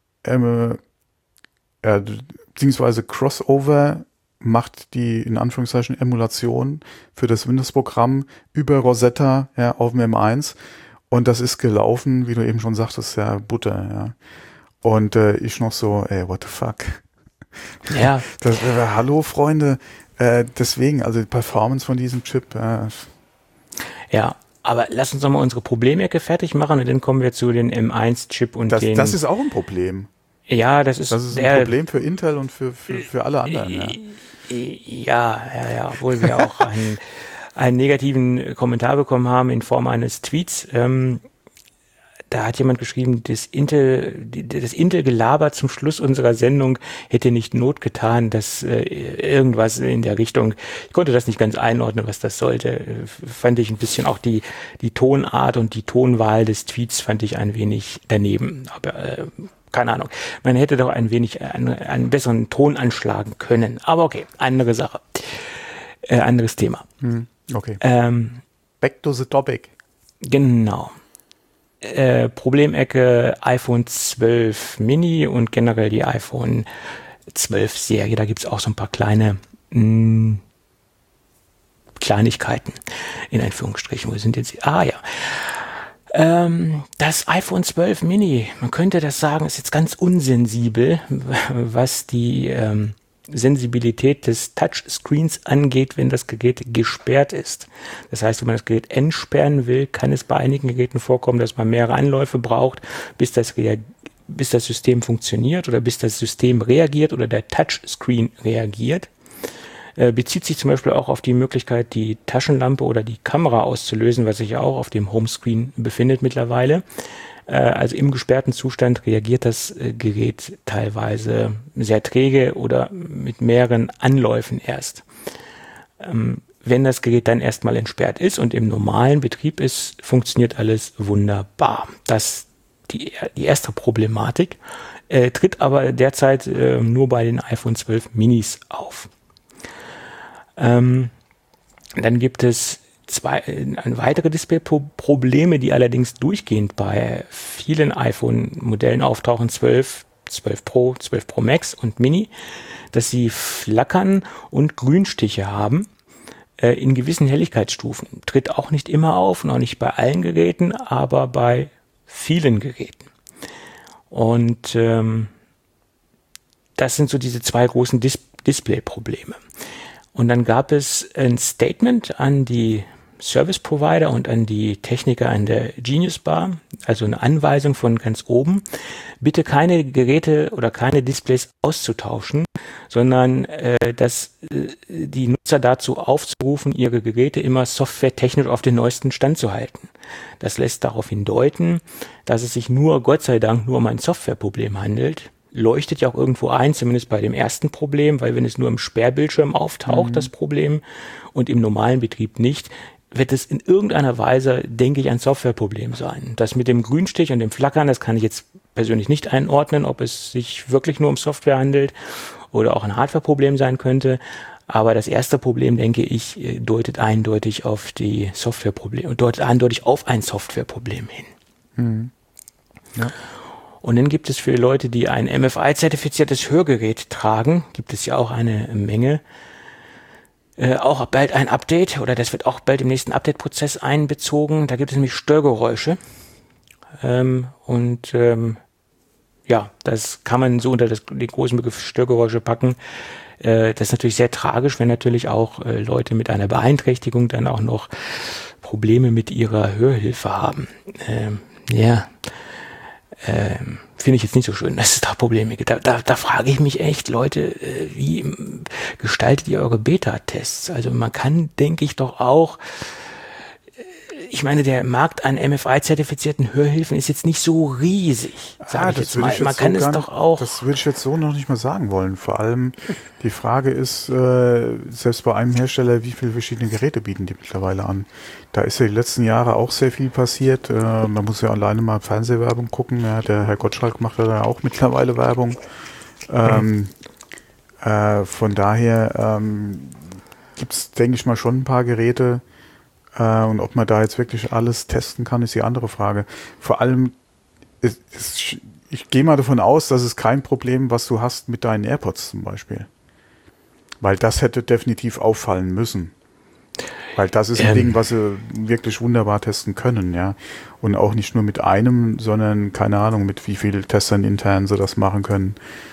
beziehungsweise Crossover macht die in Anführungszeichen Emulation für das Windows-Programm über Rosetta auf dem M1 und das ist gelaufen, wie du eben schon sagtest, ja, Butter, ja. Und ich noch so, what the fuck? Ja. Hallo Freunde, deswegen, also die Performance von diesem Chip. Ja, aber lass uns doch mal unsere Problemecke fertig machen und dann kommen wir zu den M1-Chip und das ist auch ein Problem. Ja, das ist ein Problem für Intel und für alle anderen. Ja, obwohl wir auch einen negativen Kommentar bekommen haben in Form eines Tweets. Da hat jemand geschrieben, das Intel-Gelaber zum Schluss unserer Sendung hätte nicht Not getan, dass irgendwas in der Richtung, ich konnte das nicht ganz einordnen, was das sollte, fand ich ein bisschen auch die Tonart und die Tonwahl des Tweets fand ich ein wenig daneben, aber keine Ahnung, man hätte doch ein wenig einen besseren Ton anschlagen können, aber okay, andere Sache, anderes Thema. Okay. Back to the topic. Genau. Problemecke iPhone 12 Mini und generell die iPhone 12 Serie. Da gibt es auch so ein paar kleine Kleinigkeiten in Anführungsstrichen. Wo sind jetzt? Das iPhone 12 Mini, man könnte das sagen, ist jetzt ganz unsensibel, was die Sensibilität des Touchscreens angeht, wenn das Gerät gesperrt ist. Das heißt, wenn man das Gerät entsperren will, kann es bei einigen Geräten vorkommen, dass man mehrere Anläufe braucht, bis das System funktioniert oder bis das System reagiert oder der Touchscreen reagiert. Bezieht sich zum Beispiel auch auf die Möglichkeit, die Taschenlampe oder die Kamera auszulösen, was sich ja auch auf dem Homescreen befindet mittlerweile. Also im gesperrten Zustand reagiert das Gerät teilweise sehr träge oder mit mehreren Anläufen erst. Wenn das Gerät dann erstmal entsperrt ist und im normalen Betrieb ist, funktioniert alles wunderbar. Das die erste Problematik, tritt aber derzeit nur bei den iPhone 12 Minis auf. Dann gibt es weitere Display-Probleme, die allerdings durchgehend bei vielen iPhone-Modellen auftauchen, 12 Pro, 12 Pro Max und Mini, dass sie flackern und Grünstiche haben in gewissen Helligkeitsstufen. Tritt auch nicht immer auf, noch nicht bei allen Geräten, aber bei vielen Geräten. Und das sind so diese zwei großen Display-Probleme. Und dann gab es ein Statement an die Service Provider und an die Techniker an der Genius Bar, also eine Anweisung von ganz oben, bitte keine Geräte oder keine Displays auszutauschen, sondern die Nutzer dazu aufzurufen, ihre Geräte immer softwaretechnisch auf den neuesten Stand zu halten. Das lässt darauf hindeuten, dass es sich Gott sei Dank, nur um ein Softwareproblem handelt. Leuchtet ja auch irgendwo ein, zumindest bei dem ersten Problem, weil wenn es nur im Sperrbildschirm auftaucht, das Problem, und im normalen Betrieb nicht, wird es in irgendeiner Weise, denke ich, ein Softwareproblem sein. Das mit dem Grünstich und dem Flackern, das kann ich jetzt persönlich nicht einordnen, ob es sich wirklich nur um Software handelt oder auch ein Hardwareproblem sein könnte. Aber das erste Problem, denke ich, deutet eindeutig auf die Softwareprobleme, deutet eindeutig auf ein Softwareproblem hin. Ja. Und dann gibt es für Leute, die ein MFI-zertifiziertes Hörgerät tragen, gibt es ja auch eine Menge, auch bald ein Update, oder das wird auch bald im nächsten Update-Prozess einbezogen. Da gibt es nämlich Störgeräusche. Das kann man so unter den großen Begriff Störgeräusche packen. Das ist natürlich sehr tragisch, wenn natürlich auch Leute mit einer Beeinträchtigung dann auch noch Probleme mit ihrer Hörhilfe haben. Finde ich jetzt nicht so schön, dass es da Probleme gibt. Da frage ich mich echt, Leute, wie gestaltet ihr eure Beta-Tests? Also man kann, denke ich, doch auch, ich meine, der Markt an MFI-zertifizierten Hörhilfen ist jetzt nicht so riesig, sage ich jetzt mal. Man kann es doch auch... Das würde ich jetzt so noch nicht mal sagen wollen. Vor allem die Frage ist, selbst bei einem Hersteller, wie viele verschiedene Geräte bieten die mittlerweile an? Da ist ja die letzten Jahre auch sehr viel passiert. Man muss ja alleine mal Fernsehwerbung gucken. Ja, der Herr Gottschalk macht ja da auch mittlerweile Werbung. Von daher gibt es, denke ich mal, schon ein paar Geräte, Und ob man da jetzt wirklich alles testen kann, ist die andere Frage. Vor allem, ich gehe mal davon aus, dass es kein Problem, was du hast mit deinen AirPods zum Beispiel. Weil das hätte definitiv auffallen müssen. Weil das ist ein Ding, was sie wirklich wunderbar testen können, ja. Und auch nicht nur mit einem, sondern, keine Ahnung, mit wie vielen Testern intern sie das machen können.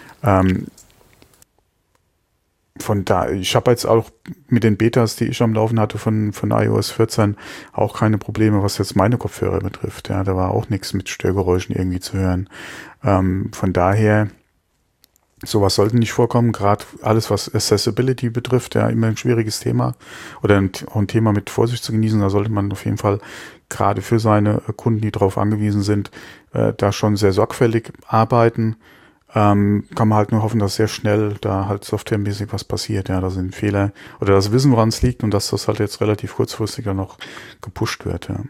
Von da, ich habe jetzt auch mit den Betas, die ich am Laufen hatte von iOS 14, auch keine Probleme, was jetzt meine Kopfhörer betrifft. Ja, da war auch nichts mit Störgeräuschen irgendwie zu hören. Von daher, sowas sollte nicht vorkommen. Gerade alles, was Accessibility betrifft, ja, immer ein schwieriges Thema oder ein Thema mit Vorsicht zu genießen. Da sollte man auf jeden Fall gerade für seine Kunden, die darauf angewiesen sind, da schon sehr sorgfältig arbeiten. Kann man halt nur hoffen, dass sehr schnell da halt softwaremäßig was passiert. Ja, da sind Fehler oder das Wissen, woran es liegt und dass das halt jetzt relativ kurzfristig dann noch gepusht wird. Ja,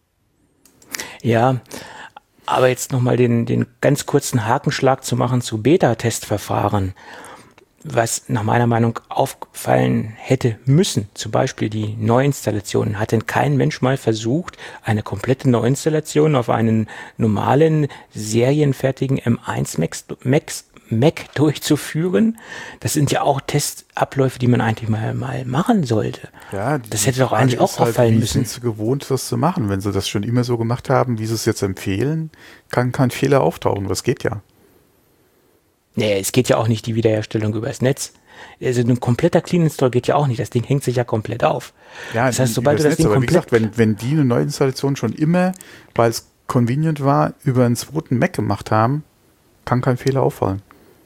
ja, aber jetzt nochmal den ganz kurzen Hakenschlag zu machen zu Beta-Testverfahren. Was nach meiner Meinung auffallen hätte müssen, zum Beispiel die Neuinstallation, hat denn kein Mensch mal versucht, eine komplette Neuinstallation auf einen normalen, serienfertigen M1 Mac durchzuführen? Das sind ja auch Testabläufe, die man eigentlich mal machen sollte. Ja, das hätte doch eigentlich auch auffallen müssen. Wie sind sie gewohnt, das zu machen? Wenn sie das schon immer so gemacht haben, wie sie es jetzt empfehlen, kann kein Fehler auftauchen. Das geht ja. Nee, es geht ja auch nicht die Wiederherstellung übers Netz. Also ein kompletter Clean Install geht ja auch nicht. Das Ding hängt sich ja komplett auf. Ja, das heißt, sobald du das Ding komplett... Wie gesagt, wenn die eine Neuinstallation schon immer, weil es convenient war, über einen zweiten Mac gemacht haben, kann kein Fehler auffallen.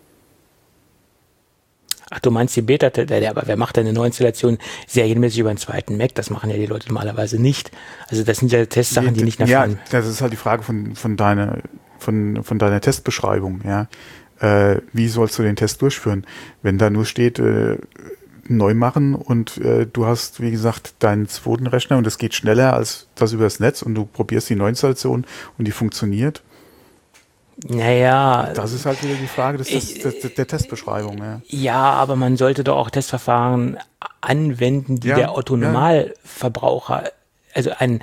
Ach, du meinst die Beta, aber wer macht denn eine Neuinstallation serienmäßig über einen zweiten Mac? Das machen ja die Leute normalerweise nicht. Also das sind ja Testsachen, die nicht nachfallen. Ja, das ist halt die Frage von deiner Testbeschreibung, ja. Wie sollst du den Test durchführen? Wenn da nur steht, neu machen und du hast, wie gesagt, deinen zweiten Rechner und es geht schneller als das übers Netz und du probierst die Neuinstallation und die funktioniert. Naja. Das ist halt wieder die Frage der Testbeschreibung. Ja. Ja, aber man sollte doch auch Testverfahren anwenden, die der Otto-Normalverbraucher, also ein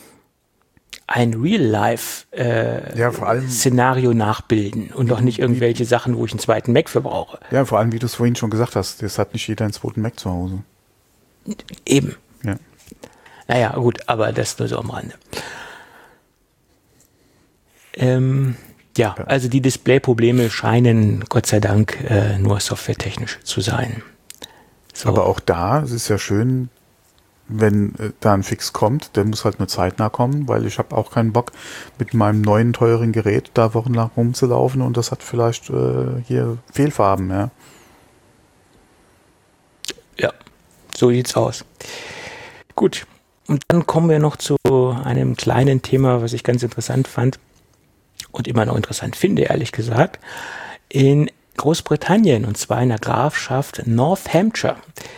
Real-Life-Szenario nachbilden und doch nicht irgendwelche Sachen, wo ich einen zweiten Mac für brauche. Ja, vor allem, wie du es vorhin schon gesagt hast, das hat nicht jeder einen zweiten Mac zu Hause. Eben. Ja. Naja, gut, aber das nur so am Rande. Also die Display-Probleme scheinen, Gott sei Dank, nur softwaretechnisch zu sein. So. Aber auch da, es ist ja schön, wenn da ein Fix kommt, der muss halt nur zeitnah kommen, weil ich habe auch keinen Bock, mit meinem neuen, teuren Gerät da wochenlang rumzulaufen und das hat vielleicht hier Fehlfarben, ja. Ja, so sieht's aus. Gut, und dann kommen wir noch zu einem kleinen Thema, was ich ganz interessant fand und immer noch interessant finde, ehrlich gesagt. In Großbritannien, und zwar in der Grafschaft North Hampshire,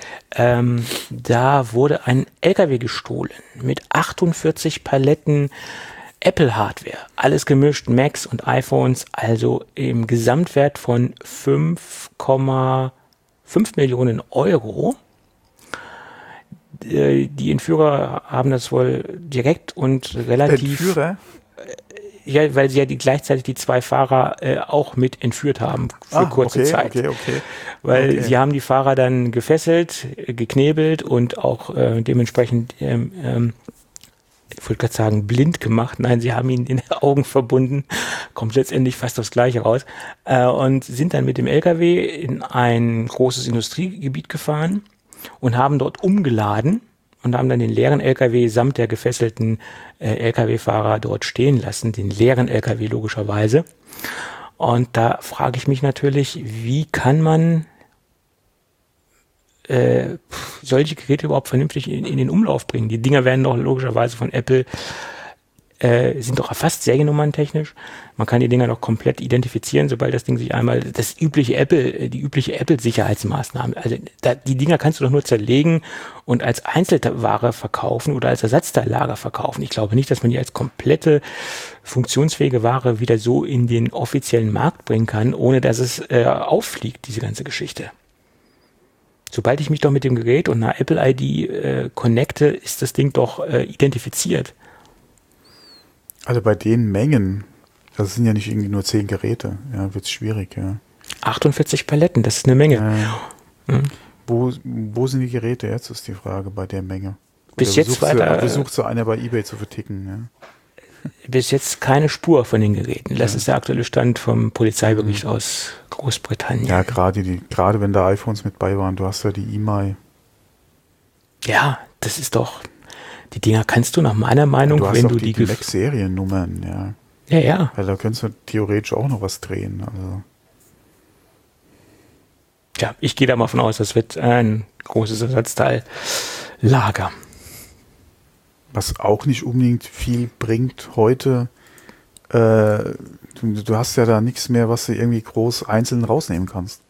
da wurde ein LKW gestohlen mit 48 Paletten Apple-Hardware. Alles gemischt, Macs und iPhones, also im Gesamtwert von 5,5 Millionen Euro. Die Entführer haben das wohl direkt und relativ... Entführer? Ja, weil sie ja gleichzeitig die zwei Fahrer auch mit entführt haben für kurze Zeit. Weil sie haben die Fahrer dann gefesselt, geknebelt und auch dementsprechend, ich wollte gerade sagen, blind gemacht. Nein, sie haben ihn in den Augen verbunden. Kommt letztendlich fast aufs Gleiche raus. Und sind dann mit dem LKW in ein großes Industriegebiet gefahren und haben dort umgeladen und haben dann den leeren LKW samt der gefesselten LKW-Fahrer dort stehen lassen, den leeren LKW logischerweise. Und da frage ich mich natürlich, wie kann man solche Geräte überhaupt vernünftig in den Umlauf bringen? Die Dinger werden doch logischerweise von Apple, sind doch erfasst seriennummerntechnisch. Man kann die Dinger doch komplett identifizieren, sobald das Ding sich einmal, die übliche Apple-Sicherheitsmaßnahmen, also die Dinger kannst du doch nur zerlegen und als Einzelware verkaufen oder als Ersatzteillager verkaufen. Ich glaube nicht, dass man die als komplette funktionsfähige Ware wieder so in den offiziellen Markt bringen kann, ohne dass es auffliegt, diese ganze Geschichte. Sobald ich mich doch mit dem Gerät und einer Apple ID connecte, ist das Ding doch identifiziert. Also bei den Mengen, das sind ja nicht irgendwie nur 10 Geräte, ja, wird es schwierig, ja. 48 Paletten, das ist eine Menge. Wo sind die Geräte jetzt, ist die Frage bei der Menge. Bis jetzt versucht so einer bei eBay zu verticken, ja. Bis jetzt keine Spur von den Geräten. Das ist der aktuelle Stand vom Polizeibericht aus Großbritannien. Ja, gerade wenn da iPhones mit bei waren, du hast ja die EMI. Ja, das ist doch, die Dinger kannst du nach meiner Meinung, du hast wenn auch du die Mac-Seriennummern, ja. Ja. Weil da könntest du theoretisch auch noch was drehen, also. Ja, ich gehe da mal von aus, das wird ein großes Ersatzteillager. Was auch nicht unbedingt viel bringt heute, du hast ja da nichts mehr, was du irgendwie groß einzeln rausnehmen kannst.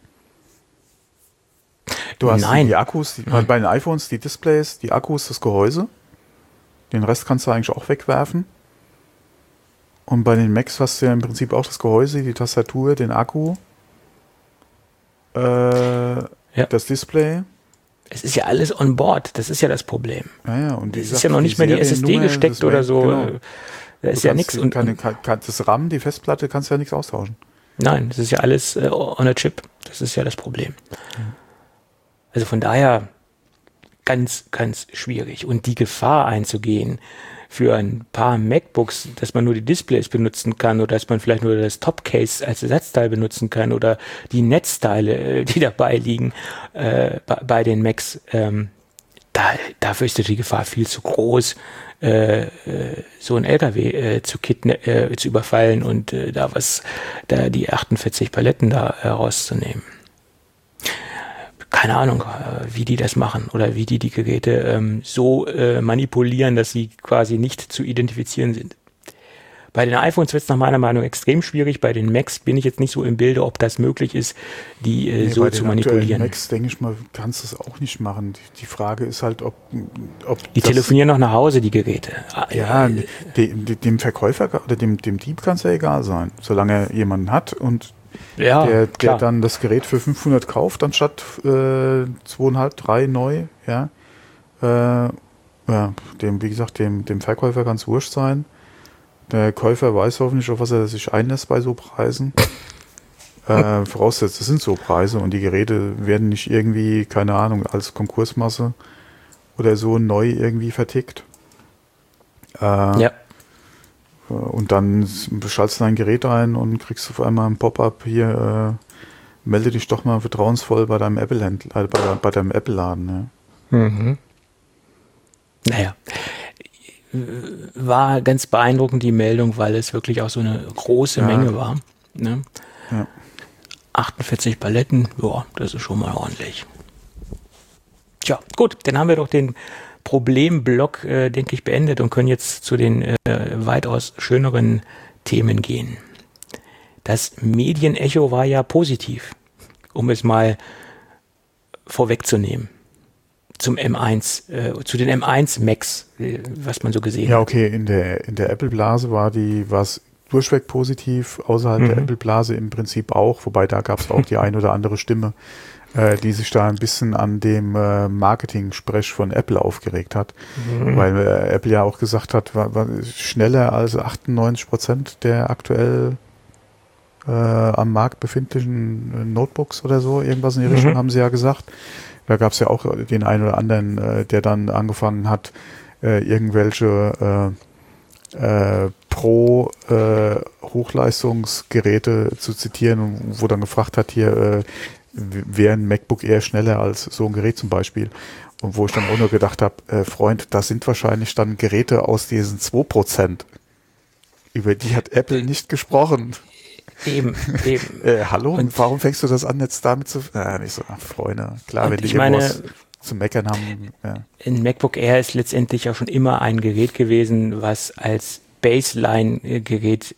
Du hast die Akkus, bei den iPhones die Displays, die Akkus, das Gehäuse. Den Rest kannst du eigentlich auch wegwerfen. Und bei den Macs hast du ja im Prinzip auch das Gehäuse, die Tastatur, den Akku, das Display. Es ist ja alles on board, das ist ja das Problem. Ja, und es ist ja noch nicht mal die SSD gesteckt oder so. Genau. Da ist ja nichts. Und das RAM, die Festplatte, kannst du ja nichts austauschen. Nein, das ist ja alles on a chip. Das ist ja das Problem. Also von daher ganz, ganz schwierig. Und die Gefahr einzugehen für ein paar MacBooks, dass man nur die Displays benutzen kann oder dass man vielleicht nur das Topcase als Ersatzteil benutzen kann oder die Netzteile, die dabei liegen bei den Macs, dafür ist die Gefahr viel zu groß, so ein LKW zu überfallen und da die 48 Paletten da rauszunehmen. Keine Ahnung, wie die das machen oder wie die Geräte so manipulieren, dass sie quasi nicht zu identifizieren sind. Bei den iPhones wird es nach meiner Meinung extrem schwierig. Bei den Macs bin ich jetzt nicht so im Bilde, ob das möglich ist, die so zu manipulieren. Bei den Macs, denke ich mal, kannst du es auch nicht machen. Die Frage ist halt, ob die telefonieren noch nach Hause, die Geräte. Ja, dem Verkäufer oder dem Dieb kann es ja egal sein, solange er jemanden hat und der dann das Gerät für 500 kauft, anstatt 2,5, 3 neu, ja. Wie gesagt, dem Verkäufer kann es wurscht sein. Der Käufer weiß hoffentlich, auf was er sich einlässt bei so Preisen. Voraussetzt, das sind so Preise und die Geräte werden nicht irgendwie, keine Ahnung, als Konkursmasse oder so neu irgendwie vertickt. Und dann schaltest du dein Gerät ein und kriegst auf einmal ein Pop-up hier, melde dich doch mal vertrauensvoll bei deinem Apple-Händler, bei deinem Apple-Laden. Ja. Mhm. Naja, war ganz beeindruckend die Meldung, weil es wirklich auch so eine große Menge war. Ne? Ja. 48 Paletten, ja, das ist schon mal ordentlich. Tja, gut, dann haben wir doch den Problemblock, denke ich, beendet und können jetzt zu den weitaus schöneren Themen gehen. Das Medienecho war ja positiv, um es mal vorwegzunehmen. Zu den M1 Macs, was man so gesehen hat. Ja, okay, in der Apple-Blase war es durchweg positiv, außerhalb der Apple-Blase im Prinzip auch, wobei da gab es auch die ein oder andere Stimme, die sich da ein bisschen an dem Marketing-Sprech von Apple aufgeregt hat, weil Apple ja auch gesagt hat, war schneller als 98% der aktuell am Markt befindlichen Notebooks oder so, irgendwas in die Richtung haben sie ja gesagt. Da gab es ja auch den einen oder anderen, der dann angefangen hat, irgendwelche Pro-Hochleistungsgeräte zu zitieren, wo dann gefragt hat, hier wäre ein MacBook Air schneller als so ein Gerät zum Beispiel. Und wo ich dann auch nur gedacht habe, Freund, das sind wahrscheinlich dann Geräte aus diesen 2%. Über die hat Apple nicht gesprochen. Eben. Hallo, und warum fängst du das an, jetzt damit zu... nicht so, Freunde. Klar, wenn die irgendwas zu meckern haben. Ja. Ein MacBook Air ist letztendlich auch schon immer ein Gerät gewesen, was als Baseline-Gerät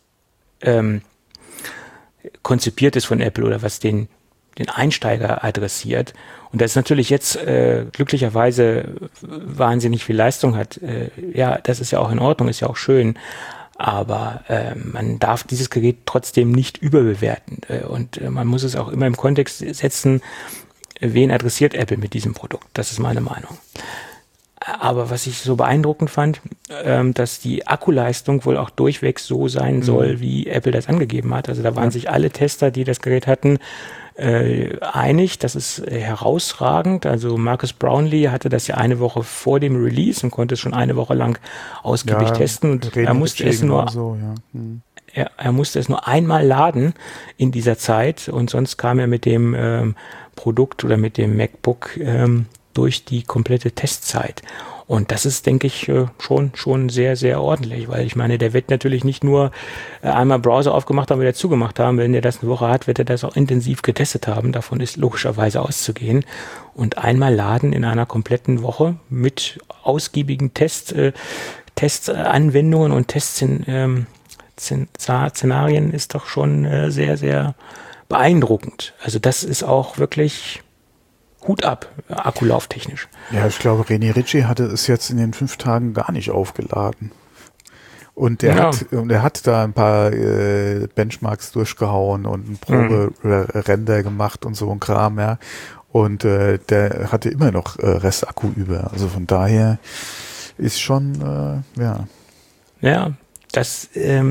konzipiert ist von Apple oder was den Einsteiger adressiert. Und das ist natürlich jetzt glücklicherweise wahnsinnig viel Leistung hat. Ja, das ist ja auch in Ordnung, ist ja auch schön. Aber man darf dieses Gerät trotzdem nicht überbewerten. Und man muss es auch immer im Kontext setzen. wen adressiert Apple mit diesem Produkt? Das ist meine Meinung. Aber was ich so beeindruckend fand, dass die Akkuleistung wohl auch durchweg so sein soll, wie Apple das angegeben hat. Also da waren sich alle Tester, die das Gerät hatten, einig. Das ist herausragend. Also Marcus Brownlee hatte das ja eine Woche vor dem Release und konnte es schon eine Woche lang ausgiebig testen. Und er musste es nur er musste es nur einmal laden in dieser Zeit und sonst kam er mit dem Produkt oder mit dem MacBook durch die komplette Testzeit. Und das ist, denke ich, schon sehr, sehr ordentlich, weil ich meine, der wird natürlich nicht nur einmal Browser aufgemacht haben, wieder zugemacht haben. Wenn der das eine Woche hat, wird er das auch intensiv getestet haben. Davon ist logischerweise auszugehen. Und einmal laden in einer kompletten Woche mit ausgiebigen Testanwendungen und Testszenarien ist doch schon sehr, sehr beeindruckend. Also das ist auch wirklich Hut ab, akkulauftechnisch. Ja, ich glaube, René Ritchie hatte es jetzt in den 5 Tagen gar nicht aufgeladen. Und er hat da ein paar Benchmarks durchgehauen und ein Probe-Render gemacht und so ein Kram, ja. Und der hatte immer noch Restakku über. Also von daher ist schon, ja. Ja, das,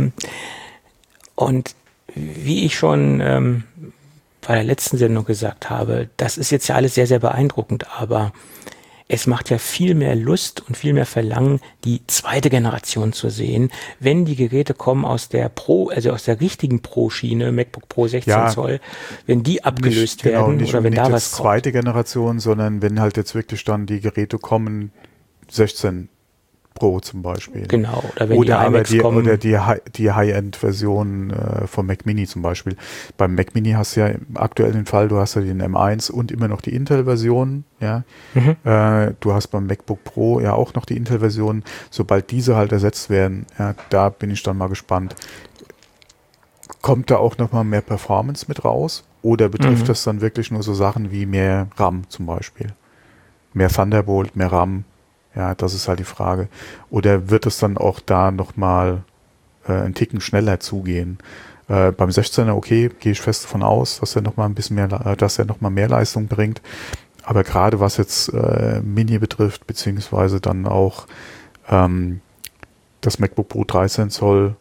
und wie ich schon bei der letzten Sendung gesagt habe, das ist jetzt ja alles sehr, sehr beeindruckend, aber es macht ja viel mehr Lust und viel mehr Verlangen, die zweite Generation zu sehen, wenn die Geräte kommen aus der also aus der richtigen Pro-Schiene, MacBook Pro 16 Zoll, wenn die abgelöst werden nicht oder wenn da was kommt. Zweite Generation, sondern wenn halt jetzt wirklich dann die Geräte kommen, 16 Pro zum Beispiel. Genau, oder wenn die iMacs kommen. Oder die High-End-Version vom Mac Mini zum Beispiel. Beim Mac Mini hast du ja aktuell den Fall, du hast ja den M1 und immer noch die Intel-Version. Ja? Du hast beim MacBook Pro ja auch noch die Intel-Version. Sobald diese halt ersetzt werden, ja, da bin ich dann mal gespannt. Kommt da auch nochmal mehr Performance mit raus? Oder betrifft das dann wirklich nur so Sachen wie mehr RAM zum Beispiel? Mehr Thunderbolt, mehr RAM? Ja, das ist halt die Frage. Oder wird es dann auch da nochmal einen Ticken schneller zugehen? Beim 16er, okay, gehe ich fest davon aus, dass er nochmal ein bisschen mehr, dass er nochmal mehr Leistung bringt. Aber gerade was jetzt Mini betrifft, beziehungsweise dann auch das MacBook Pro 13 Zoll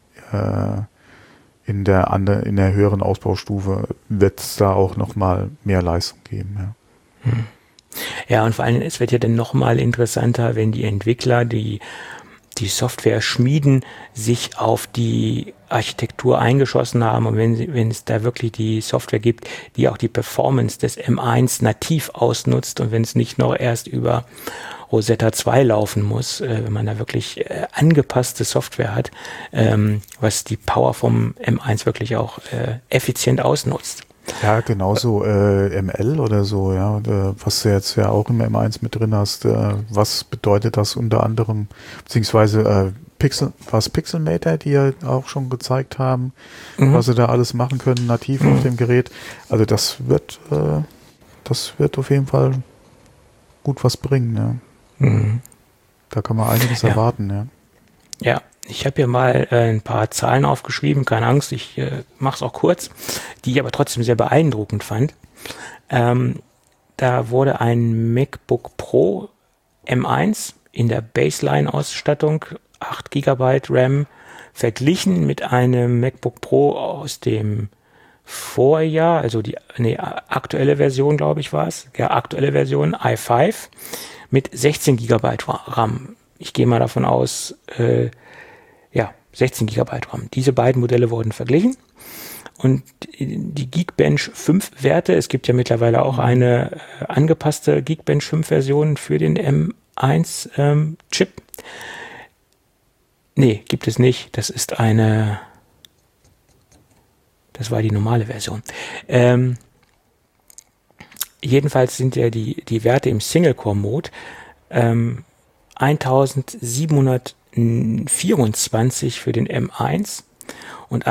in der höheren Ausbaustufe, wird es da auch nochmal mehr Leistung geben. Ja. Ja, und vor allem, es wird ja dann nochmal interessanter, wenn die Entwickler, die Software schmieden, sich auf die Architektur eingeschossen haben und wenn es da wirklich die Software gibt, die auch die Performance des M1 nativ ausnutzt und wenn es nicht noch erst über Rosetta 2 laufen muss, wenn man da wirklich angepasste Software hat, was die Power vom M1 wirklich auch effizient ausnutzt. Ja, genauso ML oder so, ja, was du jetzt ja auch im M1 mit drin hast, was bedeutet das unter anderem, beziehungsweise Pixelmator, die ja auch schon gezeigt haben, was sie da alles machen können, nativ auf dem Gerät. Also das wird auf jeden Fall gut was bringen, ja. Da kann man einiges erwarten, ja. Ja. Ich habe hier mal ein paar Zahlen aufgeschrieben, keine Angst, ich mache es auch kurz, die ich aber trotzdem sehr beeindruckend fand. Da wurde ein MacBook Pro M1 in der Baseline-Ausstattung, 8 GB RAM, verglichen mit einem MacBook Pro aus dem Vorjahr, also aktuelle Version, glaube ich, war es, ja, aktuelle Version i5 mit 16 GB RAM. Ich gehe mal davon aus, 16 GB RAM. Diese beiden Modelle wurden verglichen und die Geekbench 5 Werte, es gibt ja mittlerweile auch eine angepasste Geekbench 5 Version für den M1 Chip. Nee, gibt es nicht. Das war die normale Version. Jedenfalls sind ja die Werte im Single-Core-Mode 1724 für den M1 und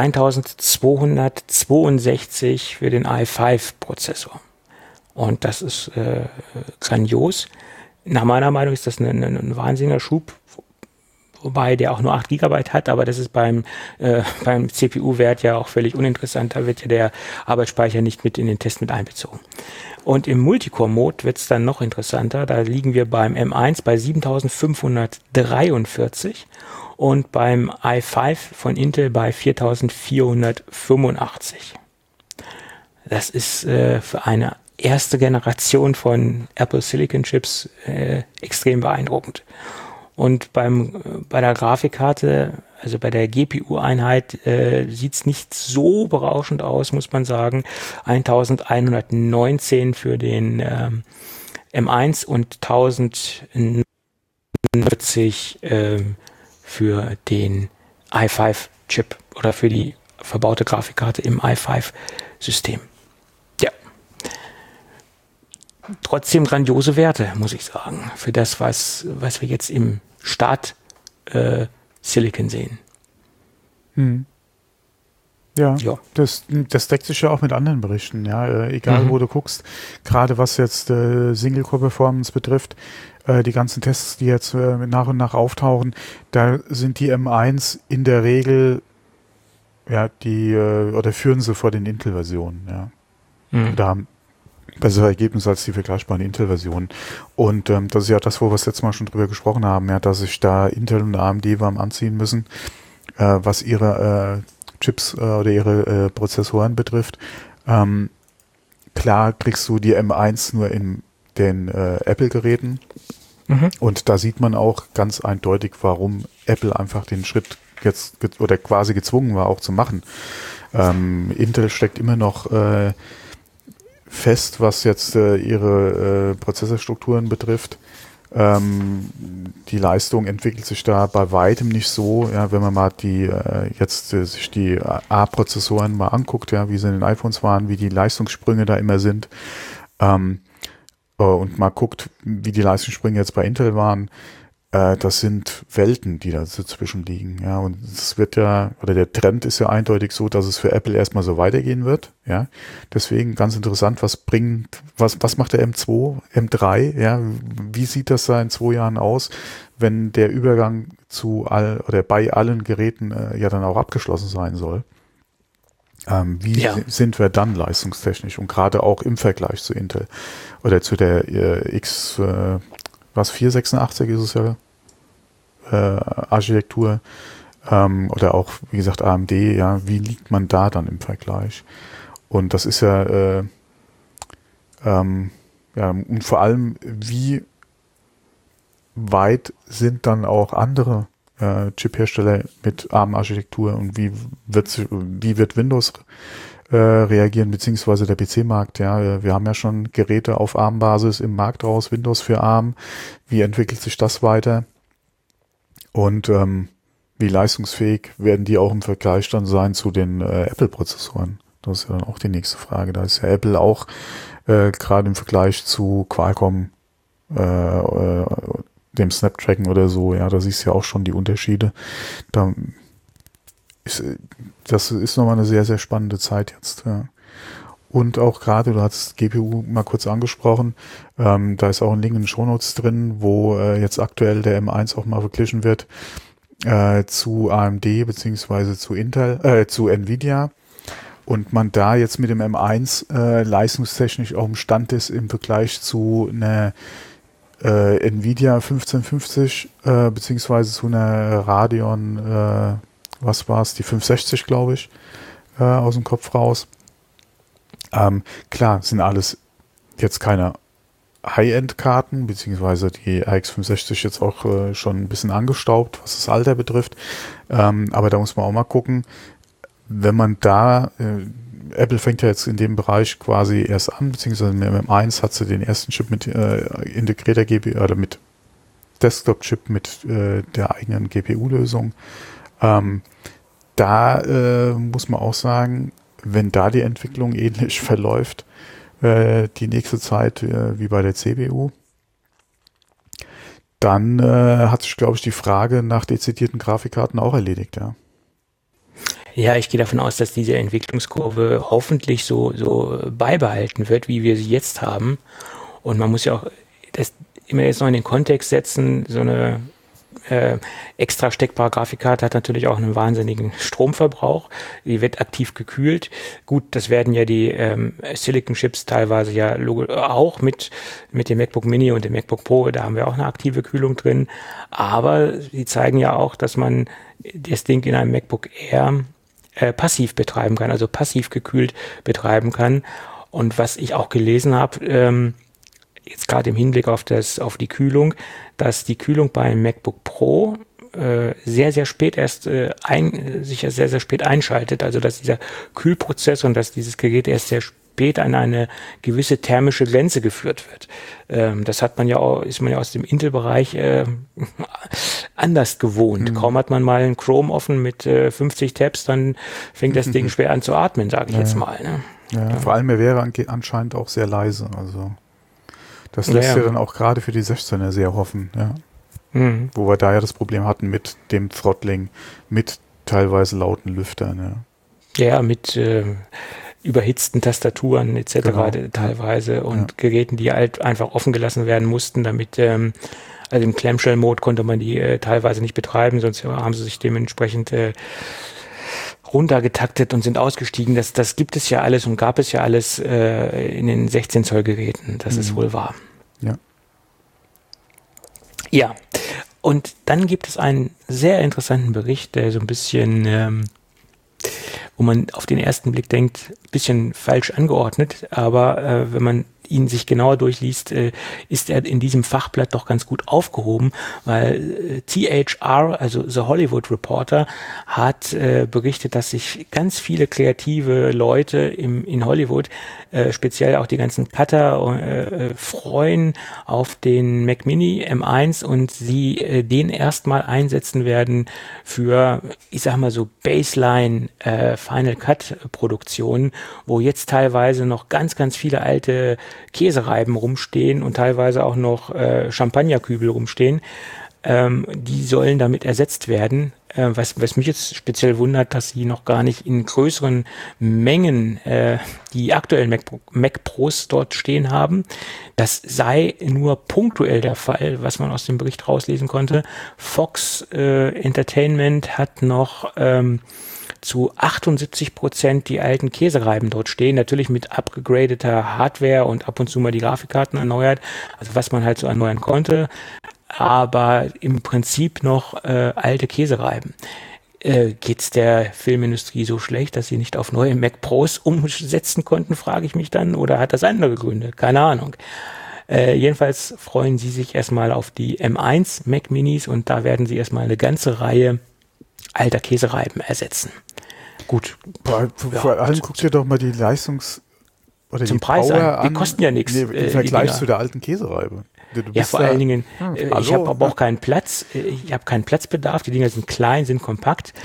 1262 für den i5-Prozessor. Und das ist grandios. Nach meiner Meinung ist das ein wahnsinniger Schub wobei der auch nur 8 GB hat, aber das ist beim CPU-Wert ja auch völlig uninteressant. Da wird ja der Arbeitsspeicher nicht mit in den Test mit einbezogen. Und im Multicore-Mode wird es dann noch interessanter. Da liegen wir beim M1 bei 7543 und beim i5 von Intel bei 4485. Das ist für eine erste Generation von Apple Silicon Chips extrem beeindruckend. Und bei der Grafikkarte, also bei der GPU-Einheit, sieht es nicht so berauschend aus, muss man sagen. 1119 für den M1 und 1040 für den i5-Chip oder für die verbaute Grafikkarte im i5-System. Ja. Trotzdem grandiose Werte, muss ich sagen, für das, was wir jetzt im Start Silicon sehen. Ja, ja. Das deckt sich ja auch mit anderen Berichten, ja, egal wo du guckst, gerade was jetzt Single-Core-Performance betrifft, die ganzen Tests, die jetzt nach und nach auftauchen, da sind die M1 in der Regel, ja, oder führen sie vor den Intel-Versionen, ja. Da haben bessere Ergebnisse als die vergleichbaren Intel-Versionen. Und das ist ja das, wo wir das letzte Mal schon drüber gesprochen haben, ja, dass sich da Intel und AMD warm anziehen müssen, was ihre Chips oder ihre Prozessoren betrifft. Klar kriegst du die M1 nur in den Apple-Geräten. Und da sieht man auch ganz eindeutig, warum Apple einfach den Schritt jetzt oder quasi gezwungen war, auch zu machen. Intel steckt immer noch fest, was jetzt ihre Prozessorstrukturen betrifft. Die Leistung entwickelt sich da bei weitem nicht so, ja, wenn man mal sich die A-Prozessoren mal anguckt, ja, wie sie in den iPhones waren, wie die Leistungssprünge da immer sind, und mal guckt, wie die Leistungssprünge jetzt bei Intel waren, das sind Welten, die da dazwischen liegen, ja, und es wird ja, oder der Trend ist ja eindeutig so, dass es für Apple erstmal so weitergehen wird, ja, deswegen ganz interessant, was macht der M2, M3, ja, wie sieht das da in 2 Jahren aus, wenn der Übergang bei allen Geräten ja dann auch abgeschlossen sein soll, sind wir dann leistungstechnisch und gerade auch im Vergleich zu Intel oder zu der 486 ist es ja, Architektur, oder auch, wie gesagt, AMD, ja, wie liegt man da dann im Vergleich? Und das ist ja, und vor allem, wie weit sind dann auch andere Chip-Hersteller mit ARM-Architektur und wie wird Windows reagieren, beziehungsweise der PC-Markt, ja, wir haben ja schon Geräte auf ARM-Basis im Markt raus, Windows für ARM, wie entwickelt sich das weiter und wie leistungsfähig werden die auch im Vergleich dann sein zu den Apple-Prozessoren? Das ist ja dann auch die nächste Frage, da ist ja Apple auch gerade im Vergleich zu Qualcomm, dem Snapdragon oder so, ja, da siehst du ja auch schon die Unterschiede, das ist nochmal eine sehr, sehr spannende Zeit jetzt. Ja. Und auch gerade, du hattest GPU mal kurz angesprochen, da ist auch ein Link in den Shownotes drin, wo jetzt aktuell der M1 auch mal verglichen wird zu AMD beziehungsweise zu Nvidia. Und man da jetzt mit dem M1 leistungstechnisch auch im Stand ist im Vergleich zu einer Nvidia 1550 beziehungsweise zu einer Radeon was war es, die 560, glaube ich, aus dem Kopf raus. Klar, sind alles jetzt keine High-End-Karten, beziehungsweise die RX 560 jetzt auch schon ein bisschen angestaubt, was das Alter betrifft. Aber da muss man auch mal gucken, wenn man da, Apple fängt ja jetzt in dem Bereich quasi erst an, beziehungsweise mit dem M1 hat sie den ersten Chip mit integrierter GPU oder mit Desktop-Chip mit der eigenen GPU-Lösung. Da muss man auch sagen, wenn da die Entwicklung ähnlich verläuft, die nächste Zeit wie bei der CPU, dann hat sich, glaube ich, die Frage nach dezidierten Grafikkarten auch erledigt, ja. Ja, ich gehe davon aus, dass diese Entwicklungskurve hoffentlich so beibehalten wird, wie wir sie jetzt haben. Und man muss ja auch das immer jetzt noch in den Kontext setzen, so eine extra steckbare Grafikkarte hat natürlich auch einen wahnsinnigen Stromverbrauch. Die wird aktiv gekühlt. Gut, das werden ja die Silicon-Chips teilweise ja auch mit dem MacBook Mini und dem MacBook Pro, da haben wir auch eine aktive Kühlung drin. Aber sie zeigen ja auch, dass man das Ding in einem MacBook Air passiv betreiben kann, also passiv gekühlt betreiben kann. Und was ich auch gelesen habe, jetzt gerade im Hinblick auf die Kühlung, dass die Kühlung beim MacBook Pro sehr, sehr spät sich sehr, sehr spät einschaltet. Also dass dieser Kühlprozess und dass dieses Gerät erst sehr spät an eine gewisse thermische Grenze geführt wird. Das ist man ja aus dem Intel-Bereich anders gewohnt. Kaum hat man mal einen Chrome offen mit 50 Tabs, dann fängt das Ding schwer an zu atmen, sage ich jetzt mal. Ne? Ja, vor allem er wäre anscheinend auch sehr leise. Also das lässt ja dann auch gerade für die 16er sehr hoffen. Ja. Wo wir da ja das Problem hatten mit dem Throttling, mit teilweise lauten Lüftern. Ja, mit überhitzten Tastaturen etc. Genau. Teilweise und Geräten, die halt einfach offen gelassen werden mussten, damit also im Clamshell-Mode konnte man die teilweise nicht betreiben, sonst haben sie sich dementsprechend runtergetaktet und sind ausgestiegen. Das gibt es ja alles und gab es ja alles in den 16-Zoll-Geräten. Das ist wohl wahr. Ja. Ja, und dann gibt es einen sehr interessanten Bericht, der so ein bisschen, wo man auf den ersten Blick denkt, ein bisschen falsch angeordnet, aber wenn man ihn sich genauer durchliest, ist er in diesem Fachblatt doch ganz gut aufgehoben, weil THR, also The Hollywood Reporter, hat berichtet, dass sich ganz viele kreative Leute in Hollywood, speziell auch die ganzen Cutter, freuen auf den Mac Mini M1 und sie den erstmal einsetzen werden für, ich sag mal so, Baseline Final Cut Produktionen, wo jetzt teilweise noch ganz, ganz viele alte Käsereiben rumstehen und teilweise auch noch Champagnerkübel rumstehen. Die sollen damit ersetzt werden. Was mich jetzt speziell wundert, dass sie noch gar nicht in größeren Mengen die aktuellen Mac Pros dort stehen haben. Das sei nur punktuell der Fall, was man aus dem Bericht rauslesen konnte. Fox Entertainment hat noch zu 78% die alten Käsereiben dort stehen, natürlich mit abgegradeter Hardware und ab und zu mal die Grafikkarten erneuert, also was man halt so erneuern konnte, aber im Prinzip noch alte Käsereiben. Geht's der Filmindustrie so schlecht, dass sie nicht auf neue Mac Pros umsetzen konnten, frage ich mich dann, oder hat das andere Gründe? Keine Ahnung. Jedenfalls freuen sie sich erstmal auf die M1 Mac Minis und da werden sie erstmal eine ganze Reihe alter Käsereiben ersetzen. Gut. Vor allem guck dir doch mal die oder zum die Preis Power an. Die kosten ja nichts. Im Vergleich zu der alten Käsereibe. Ja, vor allen Dingen, ich habe aber auch keinen Platz. Ich habe keinen Platzbedarf. Die Dinger sind klein, sind kompakt.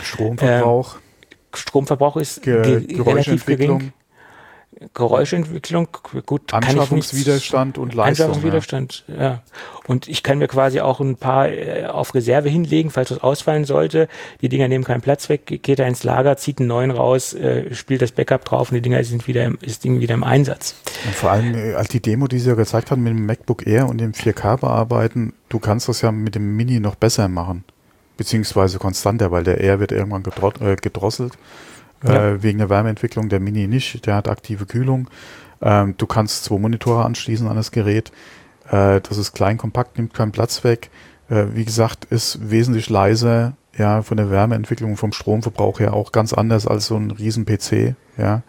Stromverbrauch ist relativ gering. Geräuschentwicklung, gut, Anschaffungswiderstand und Leistung. Anschaffungswiderstand, ja. Und ich kann mir quasi auch ein paar auf Reserve hinlegen, falls was ausfallen sollte. Die Dinger nehmen keinen Platz weg, geht da ins Lager, zieht einen neuen raus, spielt das Backup drauf und die Dinger sind wieder im Einsatz. Und vor allem, als die Demo, die sie ja gezeigt haben mit dem MacBook Air und dem 4K bearbeiten, du kannst das ja mit dem Mini noch besser machen. Beziehungsweise konstanter, weil der Air wird irgendwann gedrosselt. Wegen der Wärmeentwicklung, der Mini nicht, der hat aktive Kühlung. Du kannst 2 Monitore anschließen an das Gerät. Das ist klein, kompakt, nimmt keinen Platz weg. Wie gesagt, ist wesentlich leiser, ja, von der Wärmeentwicklung, vom Stromverbrauch her auch ganz anders als so ein riesen PC, ja.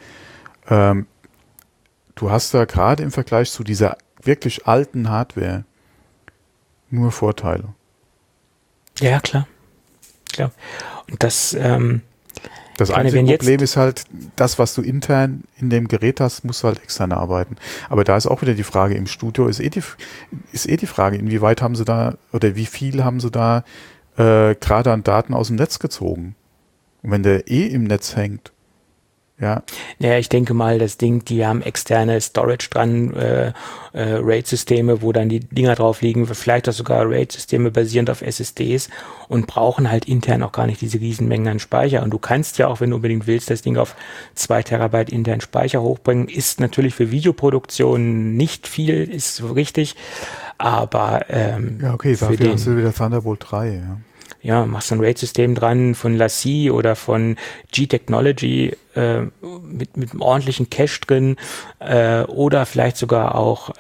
Du hast da gerade im Vergleich zu dieser wirklich alten Hardware nur Vorteile. Ja, klar. Und das einzige Problem ist halt, das, was du intern in dem Gerät hast, musst du halt extern arbeiten. Aber da ist auch wieder die Frage, im Studio ist die Frage, inwieweit haben sie da, oder wie viel haben sie da gerade an Daten aus dem Netz gezogen? Und wenn der im Netz hängt, Ja. Naja, ich denke mal, das Ding, die haben externe Storage dran, RAID-Systeme, wo dann die Dinger drauf liegen, vielleicht auch sogar RAID-Systeme basierend auf SSDs und brauchen halt intern auch gar nicht diese Riesenmengen an Speicher. Und du kannst ja auch, wenn du unbedingt willst, das Ding auf 2 Terabyte internen Speicher hochbringen. Ist natürlich für Videoproduktion nicht viel, ist so richtig, aber ja, okay, dafür hast du wieder Thunderbolt 3, ja. Ja, machst ein RAID-System dran von LaCie oder von G-Technology mit einem ordentlichen Cache drin oder vielleicht sogar auch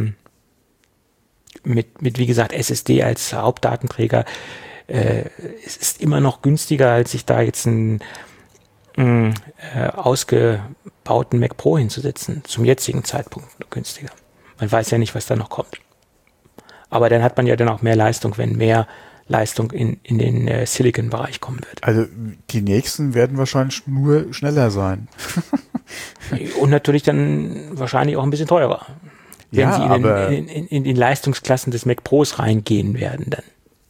mit, wie gesagt, SSD als Hauptdatenträger. Es ist immer noch günstiger, als sich da jetzt einen ausgebauten Mac Pro hinzusetzen. Zum jetzigen Zeitpunkt günstiger. Man weiß ja nicht, was da noch kommt. Aber dann hat man ja dann auch mehr Leistung, wenn mehr Leistung in den Silicon-Bereich kommen wird. Also die nächsten werden wahrscheinlich nur schneller sein. Und natürlich dann wahrscheinlich auch ein bisschen teurer. Wenn Ja, sie aber in den Leistungsklassen des Mac Pros reingehen werden dann.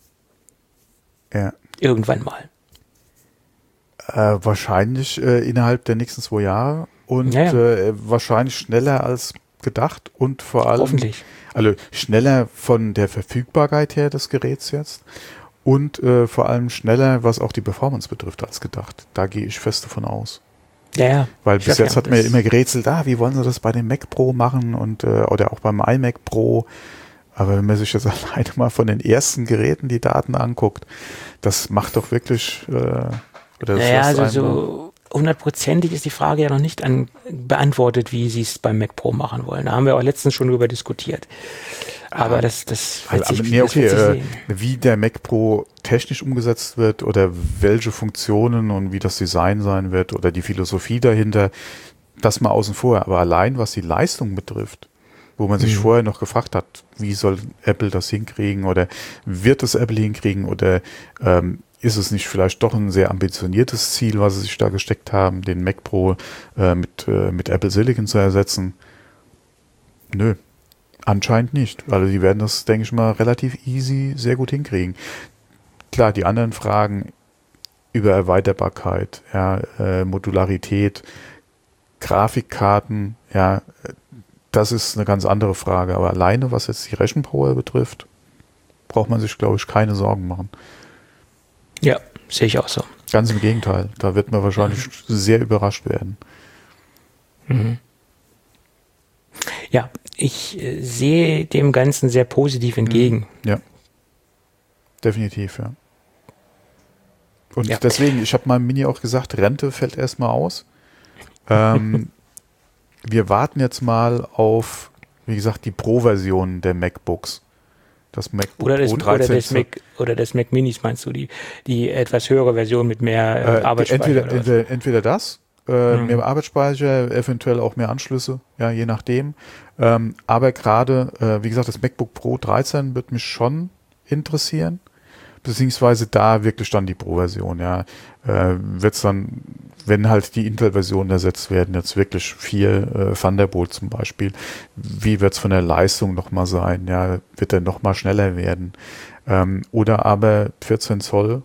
ja. Irgendwann mal. Wahrscheinlich innerhalb der nächsten 2 Jahre und wahrscheinlich schneller als gedacht und vor allem Hoffentlich. Also schneller von der Verfügbarkeit her des Geräts jetzt und vor allem schneller, was auch die Performance betrifft, als gedacht. Da gehe ich fest davon aus. Ja. Weil bis jetzt hat man ja immer gerätselt, wie wollen sie das bei dem Mac Pro machen und oder auch beim iMac Pro. Aber wenn man sich jetzt alleine mal von den ersten Geräten die Daten anguckt, das macht doch wirklich also so 100%ig ist die Frage ja noch nicht beantwortet, wie sie es beim Mac Pro machen wollen. Da haben wir auch letztens schon drüber diskutiert. Aber das wird sich sehen. Wie der Mac Pro technisch umgesetzt wird oder welche Funktionen und wie das Design sein wird oder die Philosophie dahinter, das mal außen vor. Aber allein was die Leistung betrifft, wo man sich vorher noch gefragt hat, wie soll Apple das hinkriegen oder wird es Apple hinkriegen oder ist es nicht vielleicht doch ein sehr ambitioniertes Ziel, was sie sich da gesteckt haben, den Mac Pro mit Apple Silicon zu ersetzen? Nö, anscheinend nicht. Also die werden das, denke ich mal, relativ easy sehr gut hinkriegen. Klar, die anderen Fragen über Erweiterbarkeit, Modularität, Grafikkarten, das ist eine ganz andere Frage. Aber alleine, was jetzt die Rechenpower betrifft, braucht man sich, glaube ich, keine Sorgen machen. Ja, sehe ich auch so. Ganz im Gegenteil. Da wird man wahrscheinlich sehr überrascht werden. Mhm. Ja, ich sehe dem Ganzen sehr positiv entgegen. Ja, definitiv, ja. Und deswegen, ich habe meinem Mini auch gesagt, Rente fällt erstmal aus. Wir warten jetzt mal auf, wie gesagt, die Pro-Version der MacBooks. Das MacBook Pro 13. Oder des Mac Minis, meinst du, die etwas höhere Version mit mehr Arbeitsspeicher? Entweder das, mehr Arbeitsspeicher, eventuell auch mehr Anschlüsse, je nachdem. Aber gerade, wie gesagt, das MacBook Pro 13 wird mich schon interessieren, beziehungsweise da wirklich dann die Pro-Version, wird es dann, wenn halt die Intel-Versionen ersetzt werden, jetzt wirklich 4 Thunderbolt zum Beispiel, wie wird es von der Leistung nochmal sein, wird er nochmal schneller werden, oder aber 14 Zoll,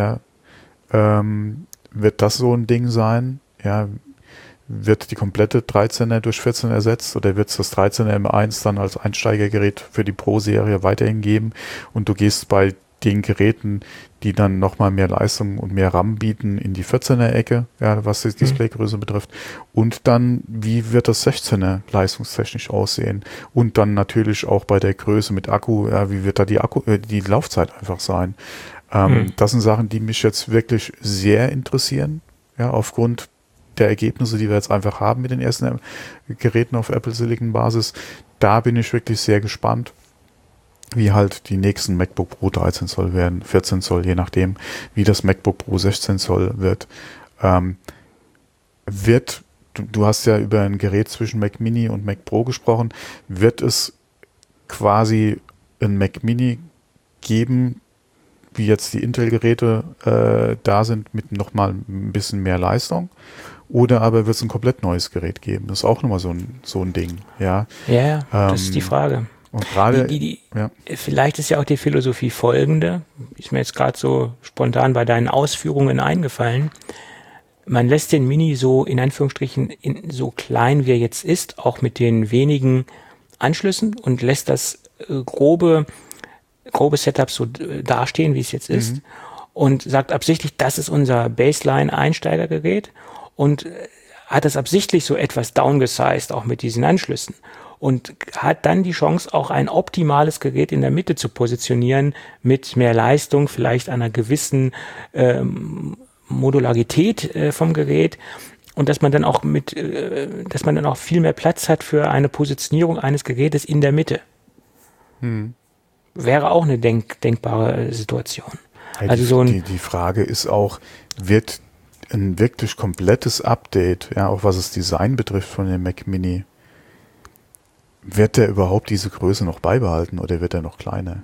wird das so ein Ding sein, wird die komplette 13er durch 14 ersetzt oder wird es das 13er M1 dann als Einsteigergerät für die Pro-Serie weiterhin geben und du gehst bei den Geräten, die dann nochmal mehr Leistung und mehr RAM bieten, in die 14er-Ecke, was die Displaygröße betrifft. Und dann, wie wird das 16er leistungstechnisch aussehen? Und dann natürlich auch bei der Größe mit Akku, wie wird da die Laufzeit einfach sein? Das sind Sachen, die mich jetzt wirklich sehr interessieren, aufgrund der Ergebnisse, die wir jetzt einfach haben mit den ersten Geräten auf Apple Silicon Basis. Da bin ich wirklich sehr gespannt, wie halt die nächsten MacBook Pro 13 Zoll werden, 14 Zoll, je nachdem, wie das MacBook Pro 16 Zoll wird. Du hast ja über ein Gerät zwischen Mac Mini und Mac Pro gesprochen, wird es quasi ein Mac Mini geben, wie jetzt die Intel-Geräte da sind, mit nochmal ein bisschen mehr Leistung? Oder aber wird es ein komplett neues Gerät geben? Das ist auch nochmal so ein Ding. Ja, das ist die Frage. Und gerade, vielleicht ist ja auch die Philosophie folgende, ist mir jetzt gerade so spontan bei deinen Ausführungen eingefallen. man lässt den Mini so in Anführungsstrichen so klein, wie er jetzt ist, auch mit den wenigen Anschlüssen und lässt das grobe Setup so dastehen, wie es jetzt ist und sagt absichtlich, das ist unser Baseline-Einsteigergerät und hat das absichtlich so etwas downgesized, auch mit diesen Anschlüssen und hat dann die Chance, auch ein optimales Gerät in der Mitte zu positionieren mit mehr Leistung, vielleicht einer gewissen Modularität vom Gerät und dass man dann auch viel mehr Platz hat für eine Positionierung eines Gerätes in der Mitte. Wäre auch eine denkbare Situation. Ja, Also die Frage ist auch, wird ein wirklich komplettes Update, ja, auch was das Design betrifft von dem Mac Mini, wird der überhaupt diese Größe noch beibehalten oder wird er noch kleiner?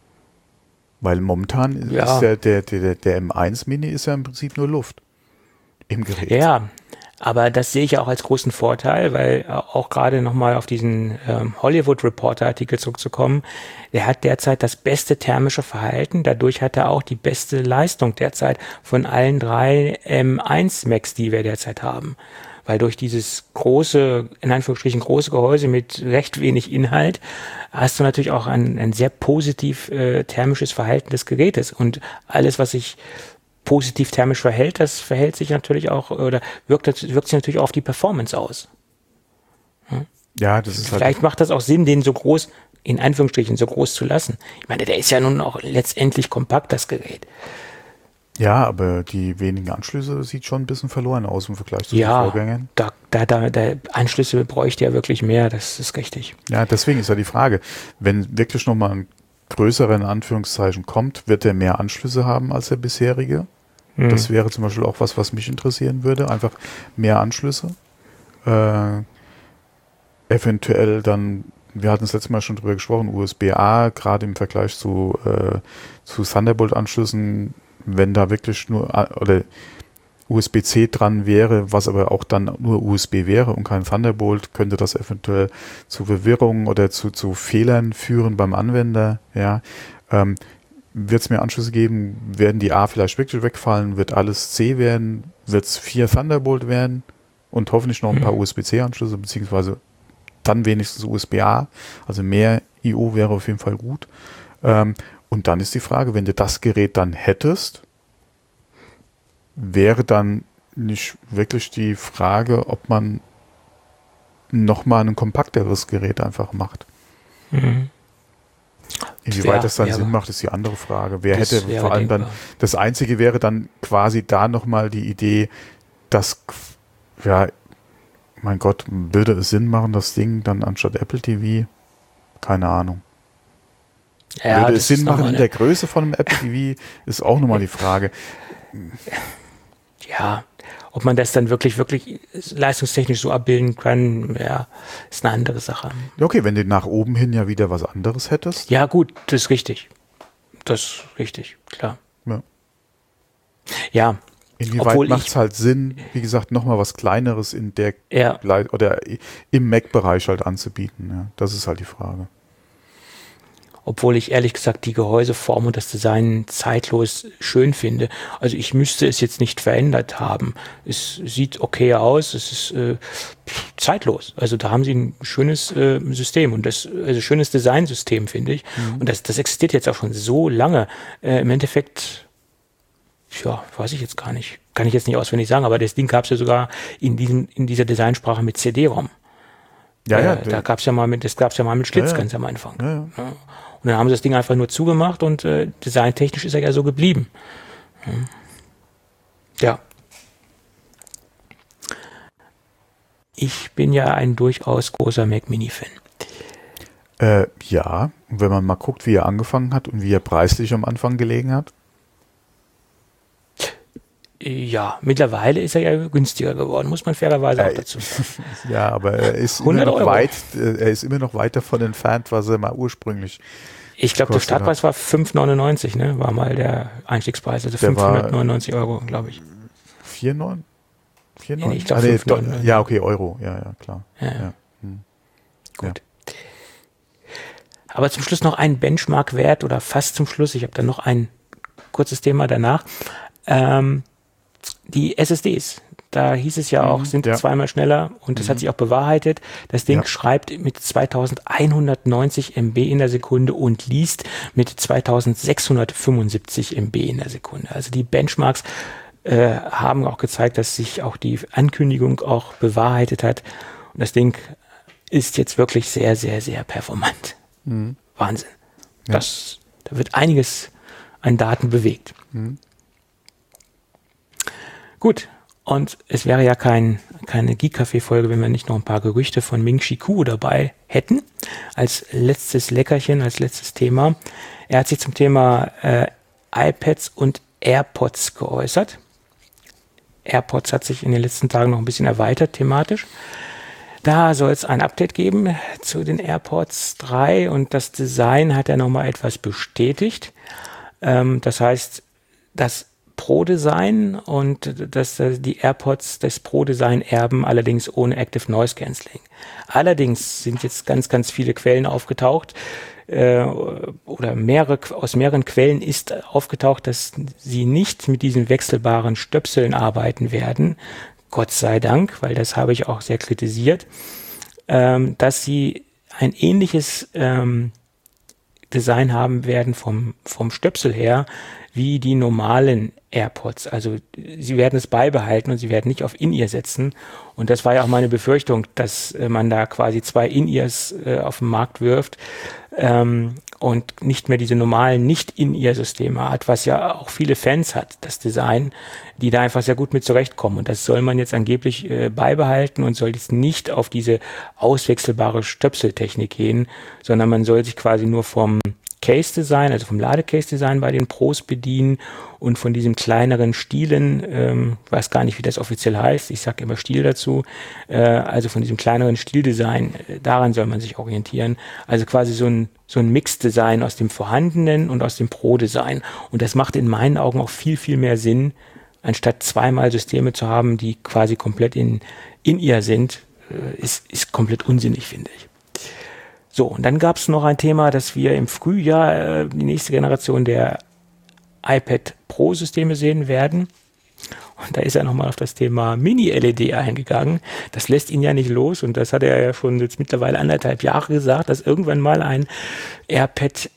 Weil momentan ist der M1 Mini ist ja im Prinzip nur Luft im Gerät. Ja, aber das sehe ich ja auch als großen Vorteil, weil auch gerade nochmal auf diesen Hollywood Reporter Artikel zurückzukommen, der hat derzeit das beste thermische Verhalten, dadurch hat er auch die beste Leistung derzeit von allen 3 M1 Macs, die wir derzeit haben. Weil durch dieses große, in Anführungsstrichen große Gehäuse mit recht wenig Inhalt, hast du natürlich auch ein sehr positiv thermisches Verhalten des Gerätes. Und alles, was sich positiv thermisch verhält, das verhält sich natürlich auch, oder wirkt sich natürlich auch auf die Performance aus. Ja, das ist Vielleicht macht das auch Sinn, den so groß, in Anführungsstrichen, so groß zu lassen. Ich meine, der ist ja nun auch letztendlich kompakt, das Gerät. Ja, aber die wenigen Anschlüsse sieht schon ein bisschen verloren aus im Vergleich zu den Vorgängern. Da Anschlüsse bräuchte ja wirklich mehr, das ist richtig. Ja, deswegen ist ja die Frage, wenn wirklich nochmal ein größerer in Anführungszeichen kommt, wird er mehr Anschlüsse haben als der bisherige? Das wäre zum Beispiel auch was mich interessieren würde, einfach mehr Anschlüsse. Eventuell dann, wir hatten das letzte Mal schon drüber gesprochen, USB-A, gerade im Vergleich zu Thunderbolt-Anschlüssen, wenn da wirklich nur oder USB-C dran wäre, was aber auch dann nur USB wäre und kein Thunderbolt, könnte das eventuell zu Verwirrung oder zu Fehlern führen beim Anwender. Ja, wird es mehr Anschlüsse geben? Werden die A vielleicht wirklich wegfallen? Wird alles C werden? Wird es 4 Thunderbolt werden? Und hoffentlich noch ein paar USB-C-Anschlüsse, beziehungsweise dann wenigstens USB-A. Also mehr I/O wäre auf jeden Fall gut. Und dann ist die Frage, wenn du das Gerät dann hättest, wäre dann nicht wirklich die Frage, ob man nochmal ein kompakteres Gerät einfach macht. Inwieweit das dann Sinn macht, ist die andere Frage. Wer hätte vor allem denkbar. Dann, das Einzige wäre dann quasi da nochmal die Idee, dass, ja, mein Gott, würde es Sinn machen, das Ding dann anstatt Apple TV? Keine Ahnung. Ja, würde es Sinn machen in der Größe von einem Apple TV, ist auch nochmal die Frage. Ja, ob man das dann wirklich leistungstechnisch so abbilden kann, ja, ist eine andere Sache. Okay, wenn du nach oben hin ja wieder was anderes hättest. Ja gut, das ist richtig. Das ist richtig, klar. Ja. Inwieweit macht es halt Sinn, wie gesagt, nochmal was Kleineres in der oder im Mac-Bereich halt anzubieten. Ja, das ist halt die Frage. Obwohl ich ehrlich gesagt die Gehäuseform und das Design zeitlos schön finde. Also ich müsste es jetzt nicht verändert haben. Es sieht okay aus, es ist zeitlos. Also da haben sie ein schönes System und schönes Designsystem, finde ich. Und das existiert jetzt auch schon so lange. Im Endeffekt, ja, weiß ich jetzt gar nicht. Kann ich jetzt nicht auswendig sagen, aber das Ding gab es ja sogar in dieser Designsprache mit CD-ROM. Ja, das gab's ja mal mit Schlitz ganz am Anfang. Ja. Und dann haben sie das Ding einfach nur zugemacht und designtechnisch ist er ja so geblieben. Ja. Ich bin ja ein durchaus großer Mac Mini-Fan. Ja, und wenn man mal guckt, wie er angefangen hat und wie er preislich am Anfang gelegen hat. Ja, mittlerweile ist er ja günstiger geworden, muss man fairerweise auch dazu sagen. Ja, aber er ist immer noch weit davon entfernt, was er mal ursprünglich. Ich glaube, der Startpreis war 5,99, ne? War mal der Einstiegspreis, also 599 Euro, glaube ich. 4,9? 4,9? Nee, ich glaube 5,99. Ja, okay, Euro, ja, klar. Ja. Gut. Ja. Aber zum Schluss noch ein Benchmark-Wert oder fast zum Schluss. Ich habe dann noch ein kurzes Thema danach. die SSDs. Da hieß es ja auch, sind zweimal schneller und das hat sich auch bewahrheitet. Das Ding schreibt mit 2190 MB in der Sekunde und liest mit 2675 MB in der Sekunde. Also die Benchmarks haben auch gezeigt, dass sich auch die Ankündigung auch bewahrheitet hat. Und das Ding ist jetzt wirklich sehr, sehr, sehr performant. Wahnsinn. Da wird einiges an Daten bewegt. Gut. Und es wäre ja keine Geek-Café-Folge, wenn wir nicht noch ein paar Gerüchte von Ming-Chi Kuo dabei hätten. Als letztes Leckerchen, als letztes Thema. Er hat sich zum Thema iPads und AirPods geäußert. AirPods hat sich in den letzten Tagen noch ein bisschen erweitert thematisch. Da soll es ein Update geben zu den AirPods 3 und das Design hat er nochmal etwas bestätigt. Das heißt, das Pro-Design und dass die AirPods das Pro-Design erben, allerdings ohne Active Noise Cancelling. Allerdings sind jetzt ganz, ganz viele Quellen aufgetaucht oder aus mehreren Quellen ist aufgetaucht, dass sie nicht mit diesen wechselbaren Stöpseln arbeiten werden. Gott sei Dank, weil das habe ich auch sehr kritisiert, dass sie ein ähnliches Design haben werden vom Stöpsel her wie die normalen AirPods. Also sie werden es beibehalten und sie werden nicht auf In-Ear setzen. Und das war ja auch meine Befürchtung, dass man da quasi 2 In-Ears auf den Markt wirft und nicht mehr diese normalen Nicht-In-Ear-Systeme hat, was ja auch viele Fans hat, das Design, die da einfach sehr gut mit zurechtkommen. Und das soll man jetzt angeblich beibehalten und soll jetzt nicht auf diese auswechselbare Stöpseltechnik gehen, sondern man soll sich quasi nur vom Case-Design, also vom Ladecase-Design bei den Pros bedienen und von diesem kleineren Stielen, weiß gar nicht, wie das offiziell heißt, ich sage immer Stiel dazu, also von diesem kleineren Stildesign, daran soll man sich orientieren. Also quasi so ein Mix-Design aus dem Vorhandenen und aus dem Pro-Design. Und das macht in meinen Augen auch viel, viel mehr Sinn, anstatt zweimal Systeme zu haben, die quasi komplett in ihr sind, ist komplett unsinnig, finde ich. So, und dann gab es noch ein Thema, dass wir im Frühjahr die nächste Generation der iPad Pro-Systeme sehen werden. Und da ist er nochmal auf das Thema Mini-LED eingegangen. Das lässt ihn ja nicht los und das hat er ja schon jetzt mittlerweile 1,5 Jahre gesagt, dass irgendwann mal ein iPad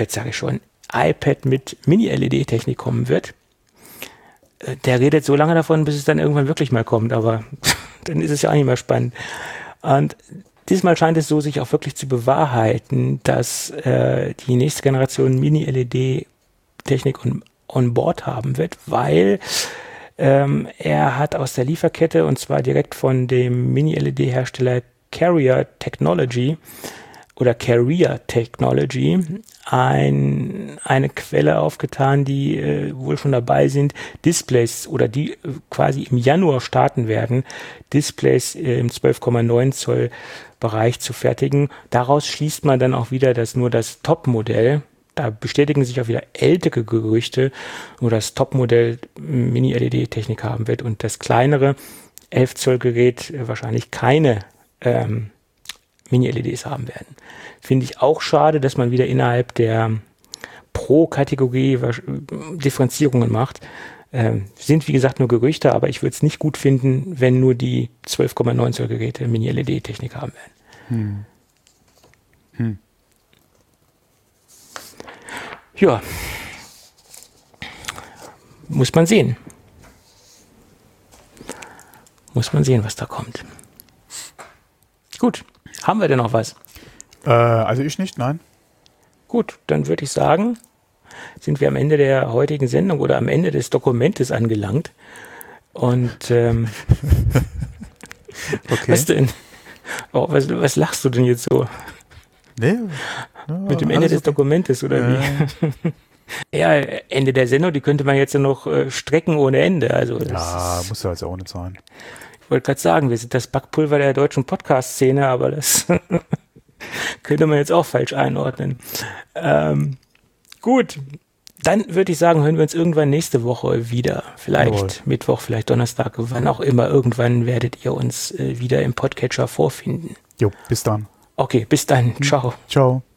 mit Mini-LED-Technik kommen wird. Der redet so lange davon, bis es dann irgendwann wirklich mal kommt, aber dann ist es ja auch nicht mehr spannend. Und diesmal scheint es so, sich auch wirklich zu bewahrheiten, dass die nächste Generation Mini-LED-Technik on Board haben wird, weil er hat aus der Lieferkette, und zwar direkt von dem Mini-LED-Hersteller Carrier Technology, eine Quelle aufgetan, die wohl schon dabei sind, Displays oder die quasi im Januar starten werden, Displays im 12,9 Zoll Bereich zu fertigen. Daraus schließt man dann auch wieder, dass nur das Top-Modell, da bestätigen sich auch wieder ältere Gerüchte, nur das Top-Modell Mini-LED-Technik haben wird und das kleinere 11 Zoll Gerät wahrscheinlich keine Mini-LEDs haben werden. Finde ich auch schade, dass man wieder innerhalb der Pro-Kategorie Differenzierungen macht. Sind wie gesagt nur Gerüchte, aber ich würde es nicht gut finden, wenn nur die 12,9 Zoll Geräte Mini-LED-Technik haben werden. Ja, muss man sehen. Muss man sehen, was da kommt. Gut, haben wir denn noch was? Also ich nicht, nein. Gut, dann würde ich sagen, sind wir am Ende der heutigen Sendung oder am Ende des Dokumentes angelangt. Und Okay. was denn? Oh, was lachst du denn jetzt so? Nee, Mit dem Ende des Dokumentes, oder wie? Ja, Ende der Sendung, die könnte man jetzt ja noch strecken ohne Ende. Also das muss ja also auch nicht sein. Ich wollte gerade sagen, wir sind das Backpulver der deutschen Podcast-Szene, aber das könnte man jetzt auch falsch einordnen. Gut, dann würde ich sagen, hören wir uns irgendwann nächste Woche wieder. Vielleicht Mittwoch, vielleicht Donnerstag, wann auch immer. Irgendwann werdet ihr uns wieder im Podcatcher vorfinden. Jo, bis dann. Okay, bis dann. Ciao. Ciao.